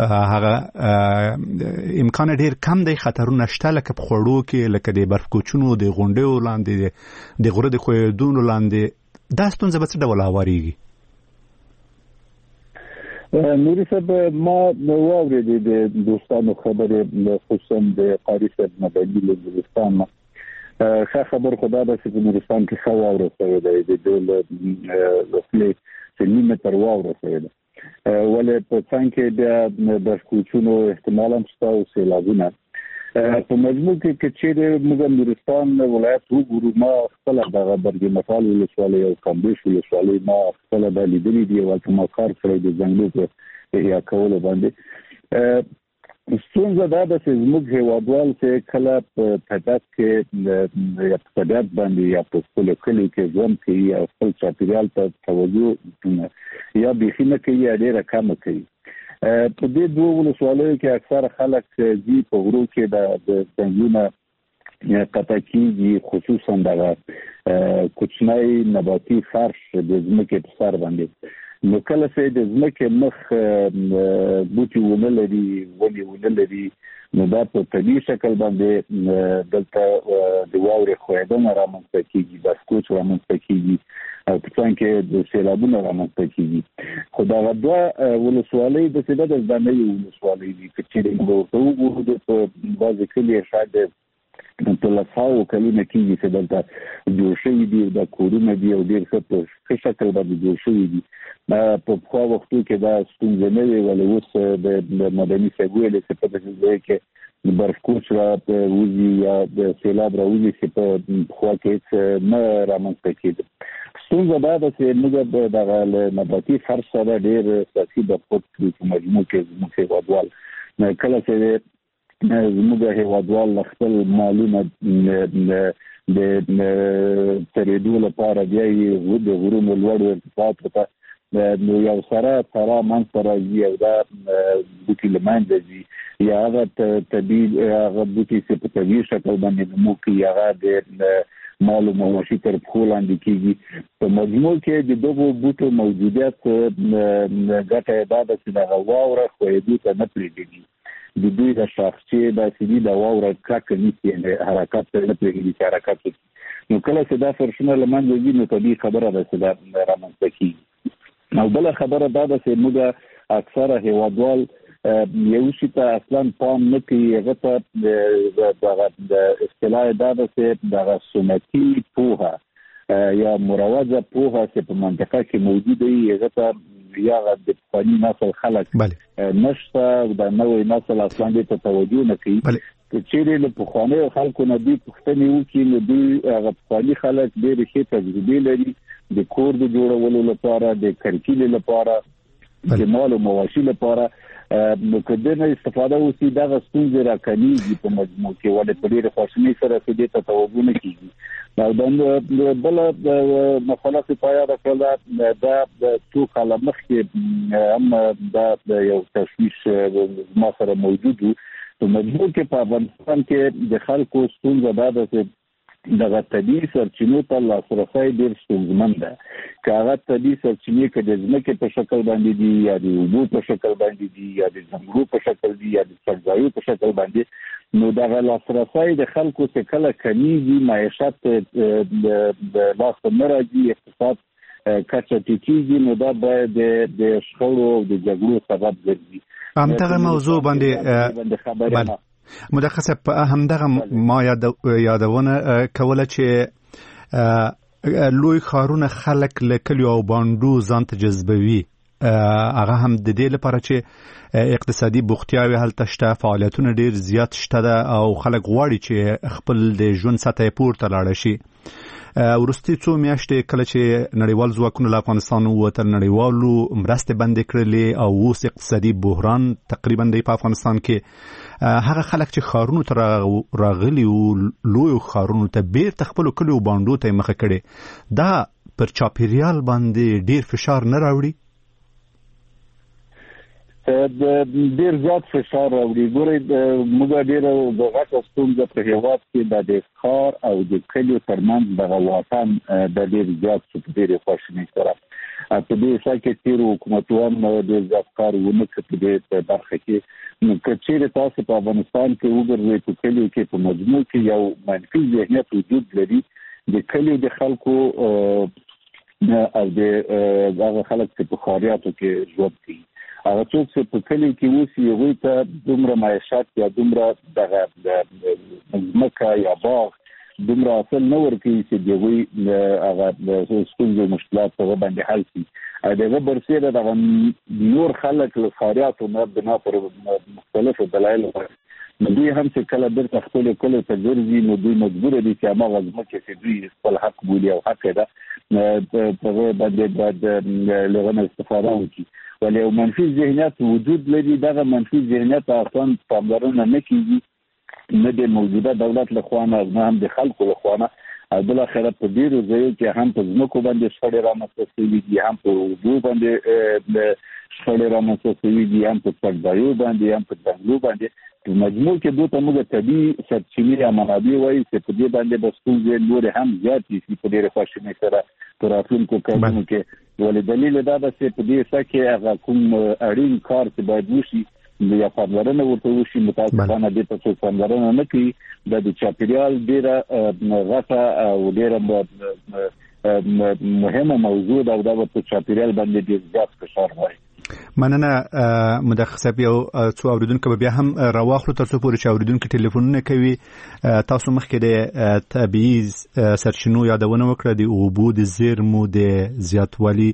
هغه امکان ډیر کم دی خطرونه شته لکه په خوړو کې لکه د برف کوچونو د غونډیو لاندې د غره د خویدونو لاندې دا ستونزه به څه ډول هوارېږي نوري صاحب ما واورېدې د دوستانو خبرې خصوصا د قاری صاحب مدني له نورستان ښه خبر خدا ده چې په نورستان کې ښه واوره شوې ده د دې له خپلې چې نیمه تر واوره شوې ده ولې په څنګه کې بیا د کوچونو احتمال هم شته او سیلابونه په مجموع کې چې موږ نورستان ولایت وګورو ما خپل دغه برګ مفعال ولسوالۍ او کمبیش ولسوالۍ ما خپل د لیدلې دی او ما کار کړی د ځنګلو په احیا کولو باندې ستونزه دا ده چې زموږ هیوادوال چې کله په طبیعت کې یا په طبیعت باندې یا په خپل کلی کې ژوند کوي او خپل چاپیریال ته توجه یا بیخي نه کوي یا ډېره کمه کوي په دې دوه ولسوالیو کې اکثره خلک ځي په غرو کې د ځنګلونه قطع کېږي خصوصا دغه کوچنی نباتي فرش د ځمکې په سر باندې نو کله چې د ځمکې مخ بوټي ونه لري ونې ونه لري نو دا په طبیعي شکل باندې دلته د واورې ښویدنه رامنځته کېږي بسکوچ رامنځته کېږي او په څنګ کې د سیلابونه رامنځته کېږي خو دغه دوه ولسوالۍ داسې ده د ځانګړې ولسوالۍ دي که چېرې موږ ورته وګورو په بعضې کلي شاید په لساو کلونه کېږي چې دلته جوړ شوي دي دا کورونه دي او ډېر ښه په ښه شکل باندې جوړ شوي دي په پخوا وختو کې دا ستونزه نه وي ولې اوس د مدني صاحب ویلې چې په داسې ځای کې د برف کوچ را وځي یا د سیلاب راوځي چې په پخوا کې هېڅ نه رامنځته کېده ستونزه دا ده چې موږ دغه له نباتي فرش سره ډېر سیاسي برخورد کړو په مجموع کې زموږ هېوادوال کله چې زموږ هېوادوال خپل مالونه د ترېدو لپاره بیا یې د غرونو لوړ ارتفاعاتو ته نو یو سره سره منځته راځي او دا بوټي له منځه ځي یا هغه طبیعي هغه بوټي چې په طبیعي شکل باندې نمو کوي هغه د مالو مواشي تر پښو لاندې کېږي په مجموع کې د دغو بوټو موجودیت ګټه یې دا ده چې دغه واوره ښویېدو ته نه پرېږدي د دوی د شاخچې داسې دي د واوره کلکه نیسي حرکت ته نه پرېږدي چې حرکت وکړي نو کله چې دا فرشونه له منځه ځي نو طبیعي خبره ده چې دا رامنځته کېږي او بله خبره دا ده چې موږ اکثره هېوادوال یو شي ته اصلا پام نه کوي هغه ته دغه د اصطلاح دا ده چې دغه سنتي پوهه یا مروجه پوهه چې په منطقه کې موجوده وي هغه ته یا د پخواني نسل خلک نشته د نوی نسل اصلا دې ته توجه نه کوي که چیرې له پخوانیو خلکو نه دوی پوښتنې وکړي نو دوی هغه پخواني خلک ډېرې ښې تجربې لري د کور د جوړولو لپاره د کرکیلې لپاره د مالو مواشي لپاره نو که دې نه استفاده وشي دغه ستونزې راکمیږي په مجموع کې ولې په ډېرې خواشینۍ سره چې دې ته توجه نه کېږي او د بله مسله چې په یاده کړله دا څو کاله مخکې هم دا یو تشویش ما سره موجود و په مجموع کې په افغانستان کې د خلکو ستونزه دا ده چې دغه طبیعي سرچینو ته لاسرسی ډېر ستونزمن ده. که هغه طبیعي سرچینې که د ځمکې په شکل باندې دي یا د اوبو په شکل باندې دي یا د ځنګلو په شکل دي یا د څړځایو په شکل باندې، نو دغه لاسرسی د خلکو چې کله کمیږي، معیشت د لاس نه راځي، اقتصاد کچه ټیټیږي، نو دا باید د شخړو او د جګړو سبب ګرځي. همدغه موضوع باندې خبرې مدخصه په همدغه ما یادونه کوله چې لوی ښارونه خلک له کلیو او بانډو ځان ته جذبوي. هغه هم د دې لپاره چې اقتصادي بوختیاوي هلته شته، فعالیتونه ډیر زیات شته ده او خلک غواړي چې خپل د ژوند سطح پورته لاړ شي. ورستي څو میاشتې کله چې نړیوال ځواکونه له افغانستان ووتل، نړیوالو مرستې بندې کړلې او اوس اقتصادي بحران تقریبا دی په افغانستان کې. هغه خلک چې ښارونو ته راغلي او لویو ښارونو ته بیرته خپلو کلیو بانډو ته یې مخه کړې، دا پر چاپیریال باندې ډیر فشار نه راوړي؟ ډیر زیات فشار راوړي. ګورئ، موږ ډیره د غټه ستونزه په هېواد کې د ښار او د کلیو ترمنځ دغه واټن د ډیر زیات څه په ډېرې خواشینۍ سره په دې ځای کې تېرو حکومتوانو ډېر زیات کار ونه کړ په دې برخه کې. نو که چېرې تاسو په افغانستان کې وګورئ، په کلیو کې په مجموع کې یو منفي ذهنیت وجود لري. د کلیو د خلکو او د هغه خلک چې په ښاریاتو کې ژوند کوي، هغه څوک چې په کلیو کې اوسي، هغوی ته دومره معیشت یا دومره دغه ځمکه یا باغ دومره حاصل نه ورکوي چې د هغوی هغه ستونزې او مشکلات په هغه باندې حل شي. د هغه برسېره دغه نور خلک له ښاریاتو نه بنا پر مختلفو دلایلو نو دوی هم چې کله بیرته خپلو کلیو ته ګرځي، نو دوی مجبوره دي چې هماغه ځمکې چې دوی خپل حق بولي او حق یې ده، په هغه باندې باید له هغه نه استفاده وکړي. ولې یو منفي ذهنیت وجود لري. دغه منفي ذهنیت اصلا پاملرنه نه کېږي، نه د موجوده دولت له خوا نه، نه هم د خلکو له خوا نه. او بالاخره په ډېرو ځایو کې هم په ځمکو باندې شخړې رامنځته شوي دي، هم په اوبو باندې شخړې رامنځته شوي دي، هم په څړځایو باندې، هم په ځنګلو باندې. په مجموع کې دوی ته موږ طبیعي سرچینې یا منابع وایي چې په دې باندې به ستونزې نورې هم زیاتې شي په ډېرې خواشینۍ سره په راتلونکو کلونو کې. ولې دلیل دا ده چې په دې څه کې هغه کوم اړین کار چې باید وشي یا پاملرنه ورته وشي، متاسفانه دې ته څوک پاملرنه نه کوي. دا د چاپیریال ډېره غټه او ډېره مهمه موضوع ده او دا په چاپیریال باندې ډېر زیات فشار وایي. مننه مدخص صاحب. یو څو اوریدونکو بیا هم راواخلو تر څو پورې چې اوریدونکو ټلیفونونه کوي. تاسو مخکې د طبیعي سرچینو یادونه وکړه، د اوبو د زیرمو د زیاتوالي.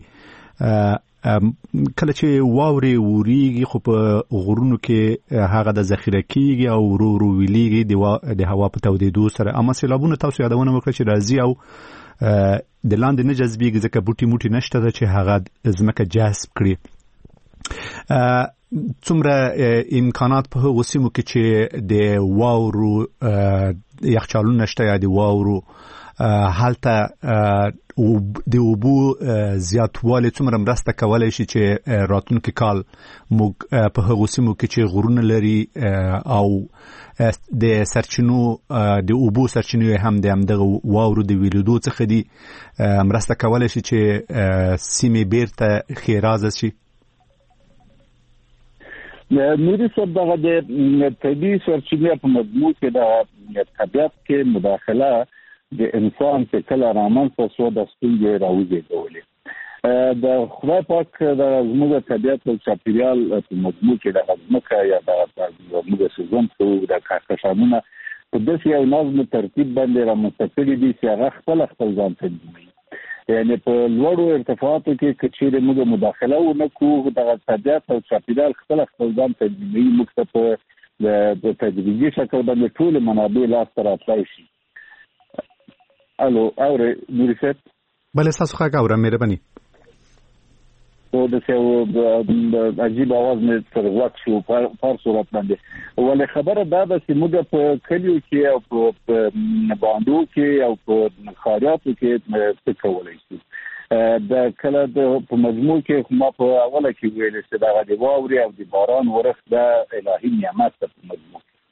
کله چې واوري وریږي خو په غرونو کې هغه د ذخیره کیږي او ورو ورو ویلیږي د هوا په تودېدو سره. اما سیلابونه تاسو یادونه وکړه چې راځي او د لاندې نه جذبېږي ځکه بوټي موټي نشته ده چې هغه ځمکه جذب کړي. څومره امکانات په هغو سیمو کې چې د واورو یخچالونه شته یا د واورو هلته د اوبو زیاتوالی څومره مرسته کولی شي چې راتلونکي کال موږ په هغو سیمو کې چې غرونه لري او د سرچینو د اوبو سرچینو هم د همدغه واورو د ویلېدو څخه دي مرسته کولی شي چې سیمې بیرته ښېرازه شي؟ نوري صاحب، دغه د طبیعي سرچینې په مجموع کې د طبیعت کې مداخله د انسان چې کله رامنځته شوه د ستونزې راوزېږولې. د خدای پاک د زموږ طبیعت او چاپیریال په مجموع کې د ځمکه یا د زموږ چې ژوند کوو د کهکشانونه په داسې یو نظم ترتیب باندې رامنځته کړي دي چې هغه خپله خپل ځان تنظیموي. یعنې په لوړو ارتفاعاتو کې که چېرې موږ مداخله ونه کړو، دغه طبیعت او چاپیریال خپله خپل ځان تنظیموي. موږ ته په تدریجي شکل باندې ټولې منابع لاسته راتلی شي. الو اورې نوري صاحب؟ بله، ستاسو غږ اورم، مهرباني. او د یو عجیب اواز مې تر غوږ شو په هر صورت باندې. ولې خبره دا ده چې موږ په کلیو کې او په بانډو کې او په ښاریاتو کې څه کولی شو. د کله په مجموع کې ما په اوله کې ویل چې دغه د واورې او د باران ورښت د الهي نعمت په مجموع کې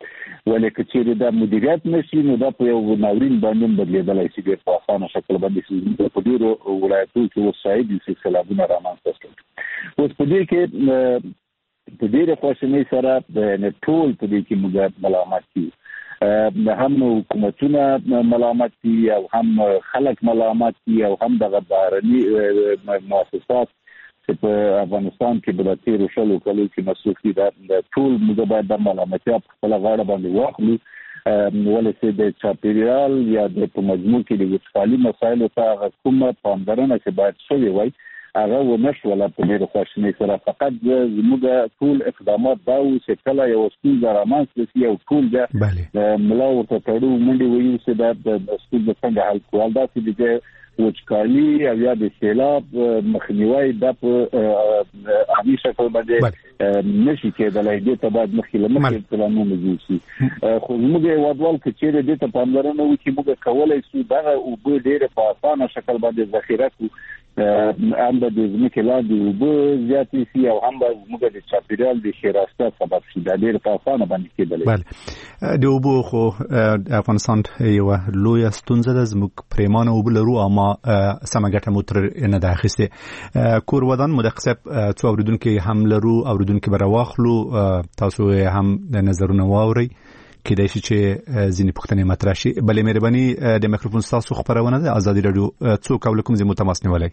ولې کچېره د مدیریت نشي نو دا په یو ناورین باندې بدلیدلای شي په اسانه شکل باندې په ډیرو ولایتونو کې وسایدي سیلابونه رامنځته شول. اوس په دې کې په ډیره خوشنۍ سره د ټول په دې کې موږ ملامت کیو، هم حکومتونه ملامت دي او هم خلک ملامت دي او هم د بهرني مؤسسات چې په افغانستان کې په تیرو شلو کلو کې مصروف دي. د ټول موږ باید د ملامتیا په خپل غاړه باندې واخلو، ولې چې د چاپیریال یا د په مجموع کې د وچکالي مسایلو ته کومه پاملرنه چې باید شوې وای هغه ونشوله په ډېر خوشنۍ سره. فقط زموږ ټول اقدامات دا و چې کله یو ستونزه رامنځته شي او ټول د ملا ورته تړو منډې ویو چې دا د ستونزه څنګه حل کړو، داسې دي چې وچکالي او یا د سیلاب مخنیوي د په عامي شکل باندې نشي کېدلای. دې ته باید مخکې له مخکې پلانونه جوړ شي. خو زموږ هېوادوال که چېرې دې ته پاملرنه وکړي موږ کولی شو دغه اوبه ډېرې په اسانه شکل باندې ذخیره کړو، هم به د ځمکې لاندې اوبه زیاتې شي او هم به زموږ د چاپیریال د ښېراسته سبب شي. دا ډېر په اسانه باندې کېدلی. بله، د اوبو خو د افغانستان یوه لویه ستونزه ده، زموږ پرېمانه اوبه لرو اما سمه ګټه مو ترې نه ده اخیستې. کور ودان مدقق صاحب څو اورېدونکي هم لرو، اورېدونکي به راواخلو، تاسو هم د نظرونه واورئ، کېدای شي چې ځینې پوښتنې مطرح شي. بلې مهرباني د میکروفون ستاسو خپرونه ده ازادي راډیو، څوک او له کوم ځای مو تماس نیولی؟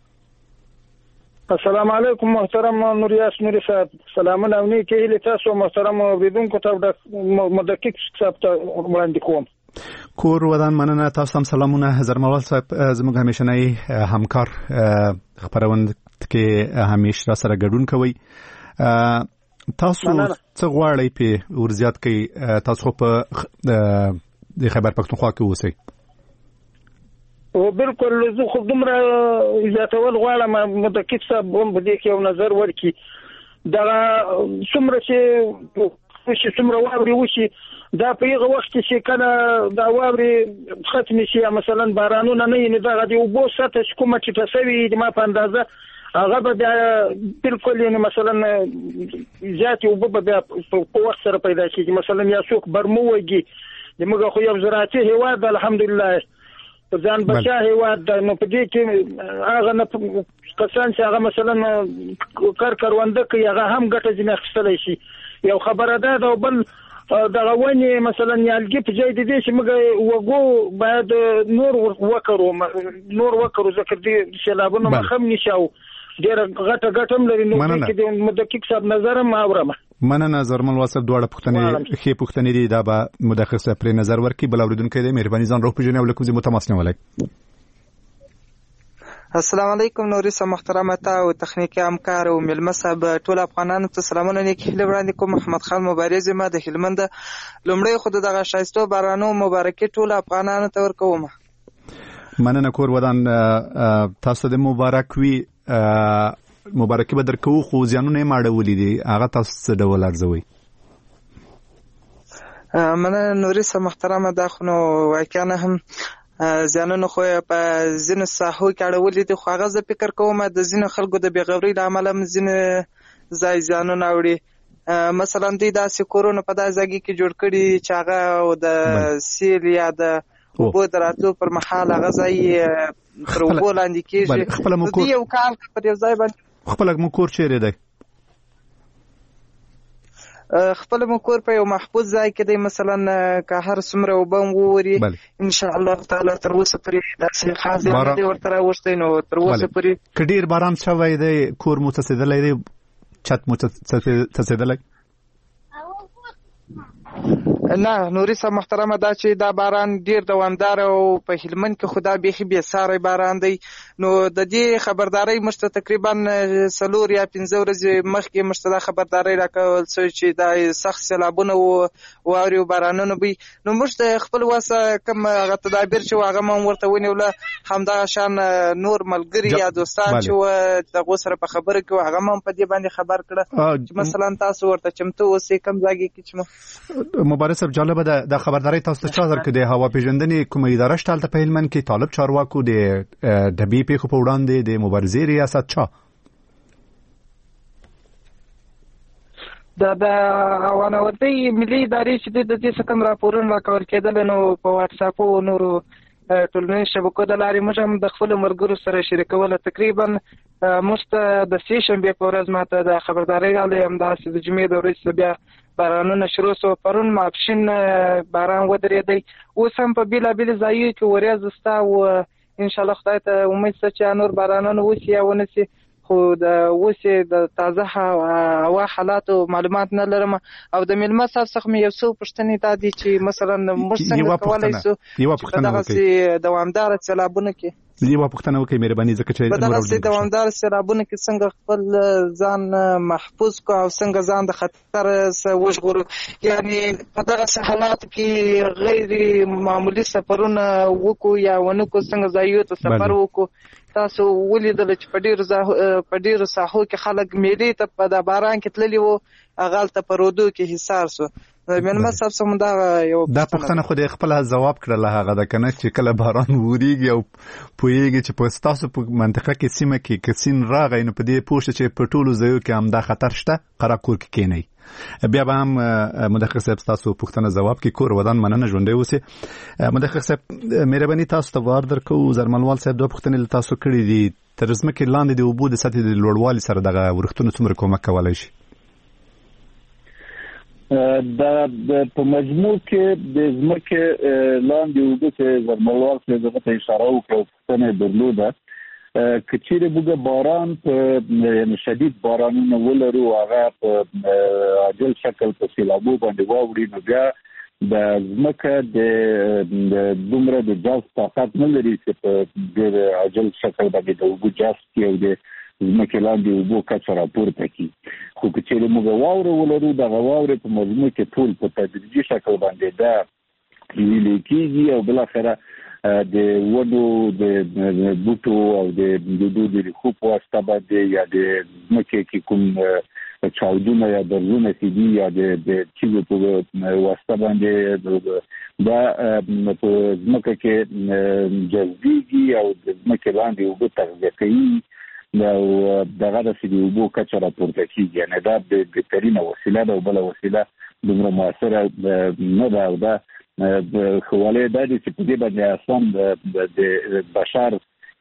السلام علیکم محترم نوریاس نوري صاحب، سلامونه او نیکې هیلې تاسو محترم اوریدونکو ته مدقق صاحب ته وړاندې کوم. کور ودان مننه، تاسو هم سلامونه. زرموال صاحب زموږ همیشنی همکار خبرونه کې همیشه را سره ګډون کوي. تاسو څه غواړئ په ورزيات کې؟ تاسو په د خیبر پښتونخوا کې اوسئ؟ او بالکل زه خو دومره زیاتول غواړم مدقق صاحب هم په دې کې یو نظر ورکړي. دا څومره چې څومره واوري وشي دا په هغه وخت چې کله دا واوري ختم شي مثلا بارانونه نه یې دغه د اوبو سطح کومه چې تسوي ما په اندازه هغه به بالکل یعنی مثلا زیات اوبه به په وخت سره پیدا کیږي. مثلا یا څوک برمو وږي د موږ خو یو زراعتي هیواد الحمدلله په ځان بچا هیواد نو په دې کې هغه نه کسان چې هغه مثلا کار کارونده کوي هغه هم ګټه ځنه اخیستلی شي. یو خبره ده دا بل دغه ونی مثلا یالګي په ځای د دې چې موږ وګو باید نور وکړو نور وکړو ځکه دې سیلابونو مخم نشاو ډېر غټه غټم لري. نو کې د مدقق صاحب نظر ما اورم. مننه زرمل واسب دواړه پښتنې خې پښتنې دي دا به مدقق صاحب پر نظر ورکړي. بل اوریدونکو دې مهرباني ځان روح پېژنې او لکه زموږ تماس نیولای. السلام علیکم نوري صاحب محترمه تا او تخنیکی همکار او ملمه صاحب ټول افغانانو ته سلامونه نیکی هیله وړاندې کوم. محمد خان مبارز ما د هلمند لومړی خود دغه شایستو بارانو مبارکي ټول افغانانو ته ورکوم. مننه کور ودان تاسو د مبارک وی مبارکي به درکو خو ځانونه یې ماړولې دي هغه تاسو څه ډول ارزوي؟ مننه نوري صاحب محترمه دا خو نو واقعا هم ځانونه خو په ځینو ساحو کې اړولې دي خو هغه زه فکر کوم د ځینو خلکو د بېغورۍ له امله هم ځینې ځای ځانونه وړي. مثلا دوی داسې کورونه په داسې ځای کې جوړ کړي چې هغه د سیل یا د اوبو د راتلو پر مهال هغه ځای تر اوبو لاندې کېږي. دوی یو کال پر یو ځای باندې خپل مو کور چیرې دی؟ خپل مو کور په یو محفوظ ځای کې دی. مثلا که هر څومره اوبه ووري ان شاء الله تعالی تر اوسه پورې داسې خاص ځای نه دی ورته راوښتی نو تر اوسه پورې که ډېر باران شوی دی کور مو څڅېدلی دی چت مو څڅېدلی؟ نه نوري صاحب محترمه دا چې دا باران ډیر دوامدار او په هلمند کې خدا بيخي بې ساري باران دی. نو د دې خبرداري مشته تقریبا سلور یا پنځه ورځې مخکې مشته خبرداري راکول چې دا سخت سیلابونه او واوري بارانونه وي. نو مشته خپل واسه کوم هغه تدابیر چې هغه مون ورته ونیول همدا شان نور ملګری یا دوستان چې دغه سره په خبره کې هغه مون په دې باندې خبر کړه چې مثلا تاسو ورته چمتو اوسې کوم ځای کې چې مبارک صاحب جالبه ده د خبرداري تاسو ته چا درکړه د هوا پیژندنې کومه اداره شته هلته په هلمند کې طالب چارواکو د ډبې پیښو په وړاندې د مبارزې ریاست چا؟ د افغانوردۍ ملي ادارې چې د دې څه کوم راپورونه راکول کېدل نو په واتساپ او نورو ټولنیزو شبکو د لارې موږ هم د خپلو ملګرو سره شریکوله. تقریبا موږ ته د سې شنبې په ورځ ماته د خبرداری راغلی، همداسې د جمعې د ورځې بیا بارانونه شروع سو. پرون ماپښین باران ودرېدی، اوس هم په بېلابېلو ځایونو کې وریځ سته او انشاءالله خدای ته امید شته چې نور بارانونه وشي یا ونه شي، خو د اوسې د تازه هوا حالاتو معلومات نه لرم. او د میلمه صاحب څخه مې یو څو پوښتنې دا دي چې مثلا موږ څنګه کولی شو چې په دغسې دوامداره سیلابونو کې یوه پوښتنه وکړئ مهرباني، ځکه چې په دغسې دوامداره سیلابونو کې څنګه خپل ځان محفوظ کړو او څنګه ځان د خطر څخه وژغورو. یعنې په دغسې حالاتو کې غیر معمولي سفرونه وکړو یا ونه کړو، څنګه ځایونو ته سفر وکړو. تاسو ولیدل چې په ډیرو په ډیرو ساحو کې خلک میلې ته په د باران کې تللي وو، هغه هلته په رودو کې حصار سو. میلمه صاحب څه دا یو دا پوښتنه خو دې خپله ځواب کړله، هغه ده که نه چې کله باران وریږي او پوهېږي چې په ستاسو په منطقه کې سیمه کې که سیند راغی نو په دې پوه شه چې په ټولو ځایو کې همدا خطر شته، قرار کور کې کښېنئ. بیا به هم مدقق صاحب تاسو پوښتنه ځواب کې کور ودان مننه ژوندی اوسئ. مدقق صاحب مهرباني تاسو ته وار درکوو، زرملوال صاحب دوه پوښتنې له تاسو کړي دي. تر ځمکې لاندې د اوبو د سطحې د لوړوالي سره دغه ورښتونه څومره کومک کولی شي؟ د په مجموع کې د ځمکې لاندې اوبو چې زرملوال صاحب دغه ته اشاره وکړه او پوښتنه درلوده، که چیرې موږ باران په شدید بارانونه ولرو، هغه په عاجل شکل په سیلابو باندې واوړي، نو بیا د ځمکه د دومره د جذب طاقت نه لري چې په ډېر عاجل شکل باندې د اوبو جذب کړي او د ځمکې لاندې اوبو کچه راپورته کړي. خو که چیرې موږ واوره ولرو، دغه واورې په مجموع کې ټول په تدریجي شکل باندې دا ویلې کېږي او بالاخره د ونو د بوټو او د دودو د ریښو په واسطه باندې یا د ځمکې کې کوم چاودونه یا درزونه چې دي یا د چیزو په واسطه باندې دا په ځمکه کې جذبېږي او د ځمکې لاندې اوبه تغذیه کوي او دغه داسې د اوبو کچه راپورته کېږي. یعنې دا بهترینه وسیله ده او بله وسیله دومره مؤثره نه ده. او دا خواله دا دي چې په دې باندې اسان د بشر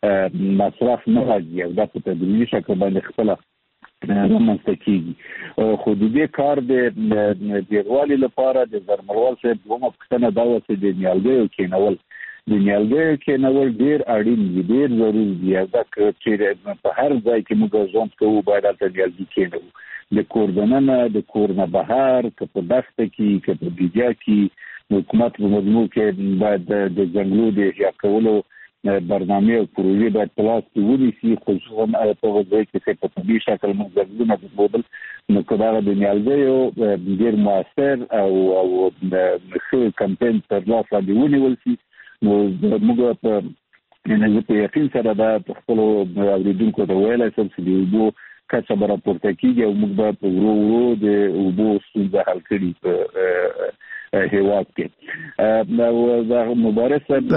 مصرف نه راځي او دا په تدریجي شکل باندې خپله رامنځته کېږي. خو د دې کار د ډېروالي لپاره د زرملوال صاحب دومره پوښتنه دا وه چې د نیالګیو کېنول د نیالګیو کېنول ډېر اړین دي، ډېر ضروري دي. او دا چې په هر ځای کې موږ ژوند کوو باید هلته نیالګي کېنوو، د کور دننه، د کور نه بهر، که په دښته کې که په بیجا کې. حکومت په مجموع کې باید د ځنګلو د احیا کولو برنامې او پروژې باید په لاس کې ونیسي، خصوصا په هغه ځای کې چې په طبیعي شکل موږ ځنګلونه درلودل، نو که دغه د نیالګیو ډېر مؤثر او او ښه کمپین تر لاس باندې ونیول شي، نو موږ په یعنې په یقین سره دا په خپلو اورېدونکو ته ویلی شم چې د اوبو کچه به راپورته کېږي او موږ به په ورو ورو د اوبو ستونزه حل کړي په هیواد کې. دا مبارز صاحب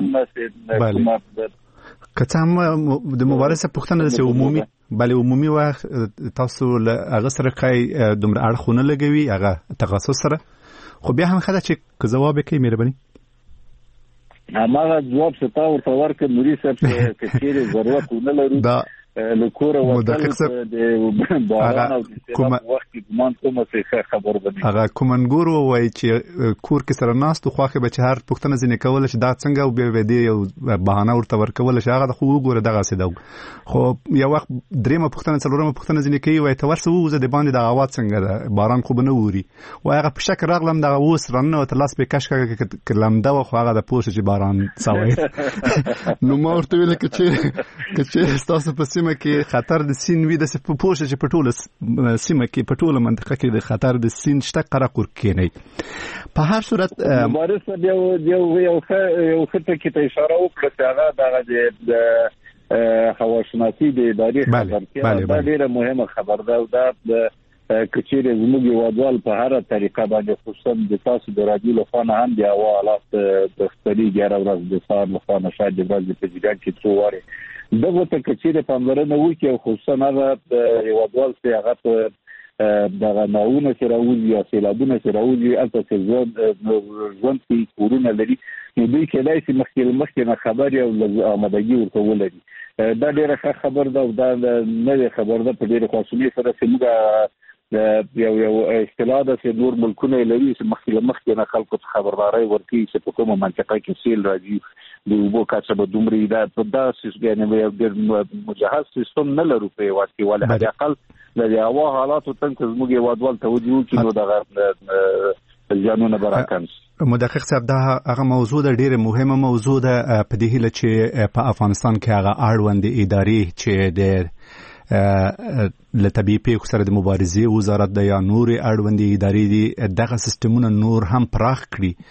که څه هم د مبارز صاحب پوښتنه داسې عمومي بلې عمومي وخت تاسو له هغه سره ښایي دومره اړخ ونه لګوي هغه تخصص سره، خو بیا هم ښه ده چې که ځواب یې کوي مهرباني. هماغه ځواب چې تا ورته ورکړ نوري صاحب چې که چیرې ضرورت ونه لرو له کوره وتل د باران او د سیلاب وخت کې ګمان کوم چې خبر بني هغه کومنګور وایي چې کور کې سره ناست خو خو به چې هر پوښتنه ځنې کوله چې دا څنګه او به دې یو بهانه ورته ورکول چې هغه خو وګوره دغه سي دا خو یو وخت دریمه پوښتنه څلورمه پوښتنه ځنې کوي وایي ته ورسو وزه د باندې د غواړ څنګه ده باران خو بنه ووري وایي هغه په شک راغلم دا اوس رنه او تلاس به کش کلم دا خو هغه د پوښتنه چې باران سوي نو ما ورته ویل چې چې تاسو په سیمه کې خطر د سین وی د پوښتنه چې په ټوله سیمه کې په ټوله منطقه کې د خطر د سین شته قرقور کېنی په هر صورت مبارز یو یو یو یو خطه کې ته اشاره وکړه چې هغه د هواشناسي د ادارې خبرتیا دا ډیره مهمه خبر ده او دا کچېر زموږ یوادوال په هر طریقه باندې خصوصا د تاسو د رادیو لخوا نه هم د هوا حالات د خبري ګره ورځ د سهار لخوا نه شاید د ورځې په ځګان کې څو واره دغه ته کچېر پاملرنه وکړي او خصوصا هغه یوادوال چې هغه دغه ناونه چې راوځي یا سیلابونه چې راوځي البته چې ژوند ژوند کې کورونه لري نو دوی کېدای شي مخکې مخکې نه خبري او آمادګي ورته ولري. دا ډیره ښه خبر ده او دا نوې خبر ده په ډیره خوشحالۍ سره چې موږ یو یو اصطلاح ده چې نور ملکونه لري چې مخکې مخکې نه خلکو ته خبرداري ورکړي چې په کومه منطقه کې سیل راځي د اوبو کچه به دومره ده. په دا سیستم یو ډېر مجهز سیستم نه لرو په هېواد کې ولې حد اقل د هوا حالاتو ته چې موږ هېوادوال توجه وکړو نو دغه ځانونه براکم. مدقق صاحب دا هغه موضوع د ډیره مهمه موضوع ده په دې هله چې په افغانستان کې هغه اړوند ادارې چې د لطبي پیښو سره د مبارزې وزارت د یا نور اړوند ادارې دي دغه سیستمونه نور هم پراخ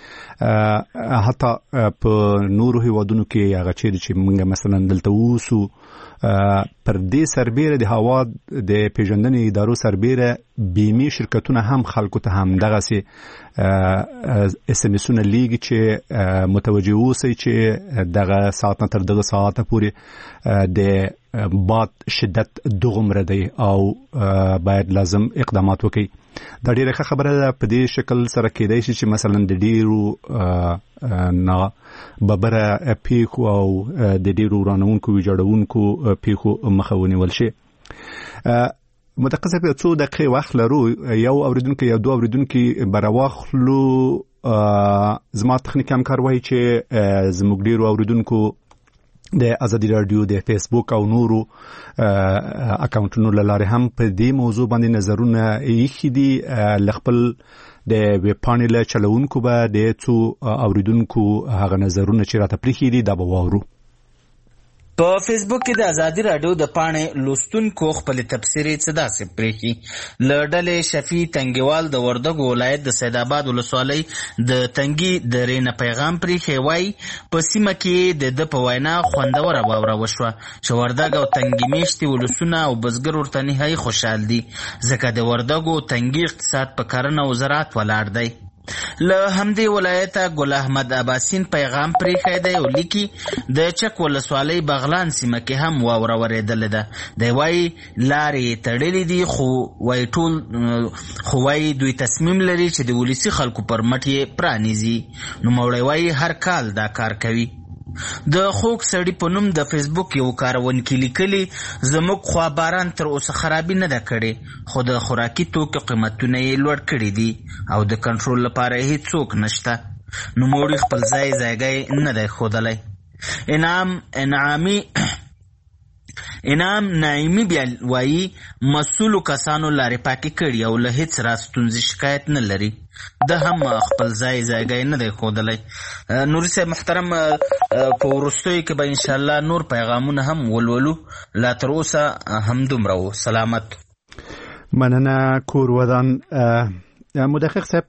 کړي حتی په نورو هیوادونو کې هغه چې موږ مثلا دلته ووسو پر دې سربېره د هوا د پیژندنې ادارو سربېره بیمه شرکتونه هم خلکو ته هم دغه سي اس ام اسونه لیږي چې متوجه اوسئ چې دغه ساعت نه تر دغه ساعته پورې د باد شدت دغومره دی او باید لازم اقدامات وکړي. دا ډیره ښه خبره ده. په دې شکل سره کېدای شي چې مثلا د ډیرو نه ببره پیښو او د ډیرو ورانونکو ویجاړونکو پیښو مخه ونیول شي. متقصد په څو دقیقې وخت لرو یو اوریدونکو یا دوه اوریدونکو براواخلو. زما تخنیک همکار وایي چې زموږ ډیرو اوریدونکو د ازادي رادیو د فیسبوک او نورو اکاونټونو لاره هم په دې موضوع باندې نظرونه یې دي. لخپل د ویب پاڼې له چلوونکو به د څو اوریدونکو هغه نظرونه چې راته پریښي دي دا به واورو. په فیسبوک کې د ازادي رادیو د پاڼې لوستونکو خپل تبصرې څه داسې پریښي. له ډلې شفیع تنګیوال د وردګو ولایت د سید آباد ولسوالۍ د تنګي درې نه پیغام پریښی. وایي په سیمه کې د ده په وینا خوندوره واوره وشوه چې وردګ او تنګي میشتې ولسونه او بزګر ورته نهایي خوشحال دي ځکه د وردګو تنګي اقتصاد په کرنه او زراعت ولاړ دی. له همدې ولایته ګل احمد عباسین پیغام پریښی دی او لیکي د چک ولسوالۍ بغلان سیمه کې هم واوره ورېدلې ده. دی وایي لارې تړلې دي خو وایي ټول خو وایي دوی تصمیم لري چې د ولسي خلکو پر مټ یې پرانیزي. نوموړی وایي هر کال دا کار کوي. د خوږ سړي په نوم د فیسبوک یو کارونکي لیکلي زموږ خوا باران تر اوسه خرابي نه ده کړې خو د خوراکي توکو قیمتونه یې لوړ کړي دي او د کنټرول لپاره یې هیڅوک نشته. نوموړي خپل ځای ځایګی نه دی ښودلی. انعام انعامي انعام نعیمي بیا وایي مسؤلو کسانو لارې پاکې کړي او له هیڅ راز ستونزې شکایت نه لري. ده هم خپل ځای ځایګی نه دی ښودلی. نوري صاحب محترم په وروستیو کې به انشاءالله نور پیغامونه هم ولولو. لا تر اوسه همدومره و. سلامت. مننه کور ودان. مدقق صاحب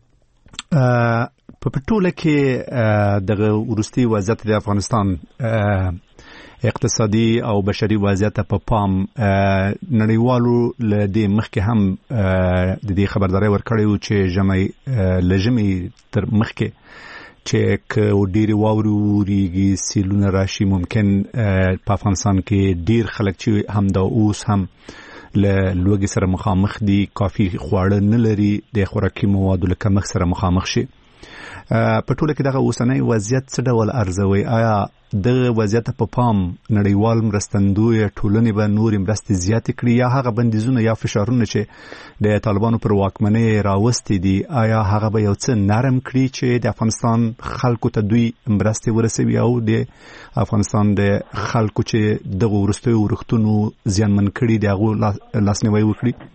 په ټوله کې دغه وروستي وضعیت د افغانستان اقتصادي او بشري وضعیت په پام نړیوالو له دې مخکې هم د دې خبرداري ورکړې و چې ژمی له ژمي تر مخکې چې که ډېرې واورې وورېږي سیلونه راشي ممکن په افغانستان کې ډېر خلک چې همدا اوس هم له لوږې سره مخامخ دي کافي خواړه نه لري د خوراکي موادو له کمښت سره مخامخ شي. په ټوله کې دغه اوسنی وضعیت څه ډول ارزوي؟ آیا دغه وضعیت په پام نړیوال مرستندوی ټولنې به نورې مرستې زیاتې کړي یا هغه بندیزونه یا فشارونه چې د طالبانو پر واکمنۍ راوستي دي آیا هغه به یو څه نرم کړي چې د افغانستان خلکو ته دوی مرستې ورسوي او د افغانستان د خلکو چې دغه وروستیو ورښتونو زیانمن کړي د هغو لاسنیوی وکړي؟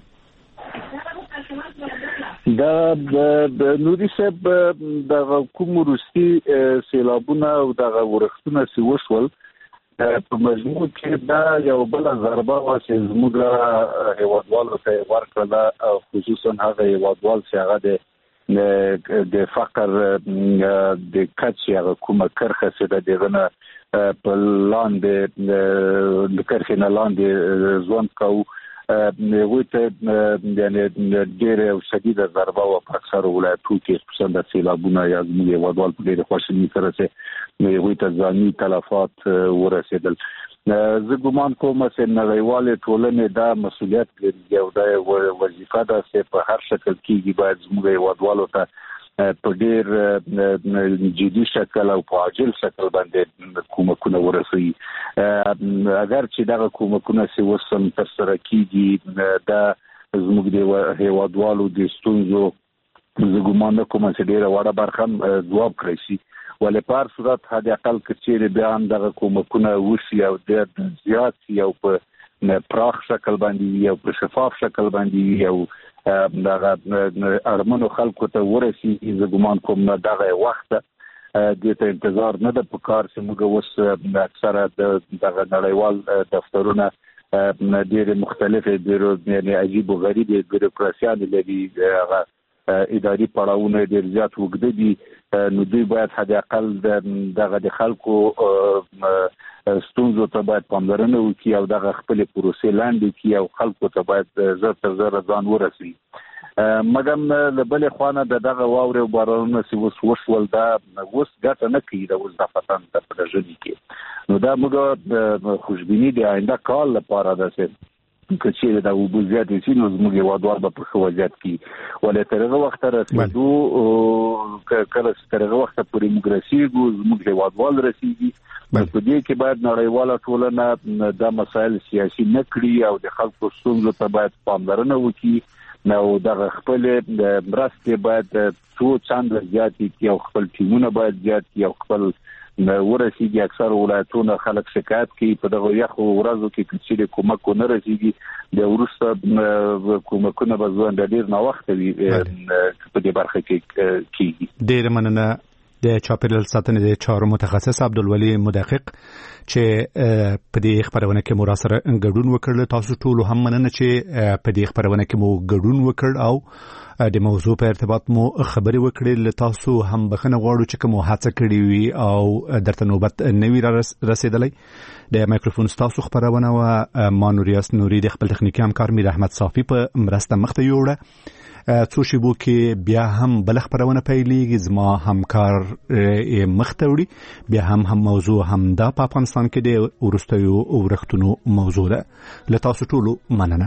دا د نوري صاحب د کوم وروستي سیلابونه او د ورښتونه چې وشول په مجموع کې دا یو بل ضربه وه چې زموږ هیوادوالو ته یې ورکړله خصوصا هغه هیوادوال چې هغه د د فقر د کچې هغه کومه کرښه چې د دغه نه په لاندې د کرښې نه لاندې ژوند کوو هغوی ته یعنې ډېره او شدیده ضربه وه په اکثرو ولایتو کې خصوصا د سیلابونه یا زموږ هیوادوال په ډېرې خواشینۍ سره چې نو ته ځاني تلفات ورسېدل. زه ګومان کوم چې نړیوالې ټولنې دا مسؤلیت لري او دا وظیفه ده چې په هر شکل کې باید زموږ هیوادوالو ته په ډېر جدي شکل او په عاجل شکل باندې کومکونه ورسوي. اگر چې دا کومکونه چې وسم تر سره کیږي دا زموږ د هیوادوالو د ستونزو زه ګومان کوم چې ډېره وړه برخه ځواب کړی شي. ولې په هر صورت حد اقل کچېرې بیا هم دغه کومکونه وشي او ډېر زیات شي او په پراخ شکل باندې وي او په شفاف شکل باندې وي او دغه اړمنو خلکو ته ورسېږي. زه ګومان کوم نه دغه وخت دې ته انتظار نه ده په کار چې موږ اوس اکثره دغه نړیوال دفترونه ډېرې مختلفې ډېرې یعنې عجیب و غریبې بیروکراسیانې لري، هغه اداري پړاوونه ډېر زیات اوږده دي. نو دوی باید حد اقل دغه د خلکو ستونزو ته باید پاملرنه وکړي او دغه خپلې پروسې لاندې کړي او خلکو ته باید زر تر زره ځان ورسوي. مګم له بلې خوا نه د دغه واورې او بارانونه چې اوس وشول دا اوس ګټه نه کوي د اوس د فتن په ژمي کې. نو دا موږ خوشبیني د آینده کال لپاره ده چې کچې دا اوبه زیاتې شي نو زموږ هیوادوال به په ښه وضعیت کې ولې تر هغه وخته رسېدو کله چې تر هغه وخته پورې موږ رسېږو زموږ هیوادوال رسېږي. په دې کې باید نړیواله ټولنه دا مسایل سیاسي نه کړي او د خلکو ستونزو ته باید پاملرنه وکړي. نو دغه خپلې مرستې باید څو چنده زیاتې کړي او خپل ټیمونه باید زیات کړي او خپل ورسېږي. اکثر ولایتونه خلک شکایت کوي په دغه یخو ورځو کې چې کومک ونه رسېږي د وروسته کومکونه به ځوانده ډېر ناوخته وي په دې برخه کې کېږي. ډېره مننه د چاپیریال ساتنې د چارو متخصص عبدالولي مدقق چې په دې خبرونه کې مو را سره ګډون وکړل. تاسو ټول هم مننه چې په دې خبرونه کې مو ګډون وکړ او د موضوع په ارتباط مو خبرې وکړې. له تاسو هم بخښنه غواړو چې کوم هڅه کړې وي او درته نوبت نه وي رسېدلی. د مایکروفون ستاسو خبرونه و ما نوریاس نوري د خپل تخنیکي همکار میر احمد صافي په مرسته مخته یوړه. څو شیبو کې بیا هم بل خبرونه پیلېږي، زما همکار مخته وړي. بیا هم هم موضوع همدا په افغانستان کې د وروستیو وختونو موضوع ده. له تاسو ټولو مننه.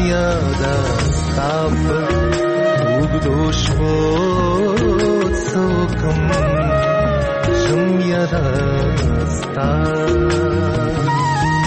Stop, کوم ژوند یادستا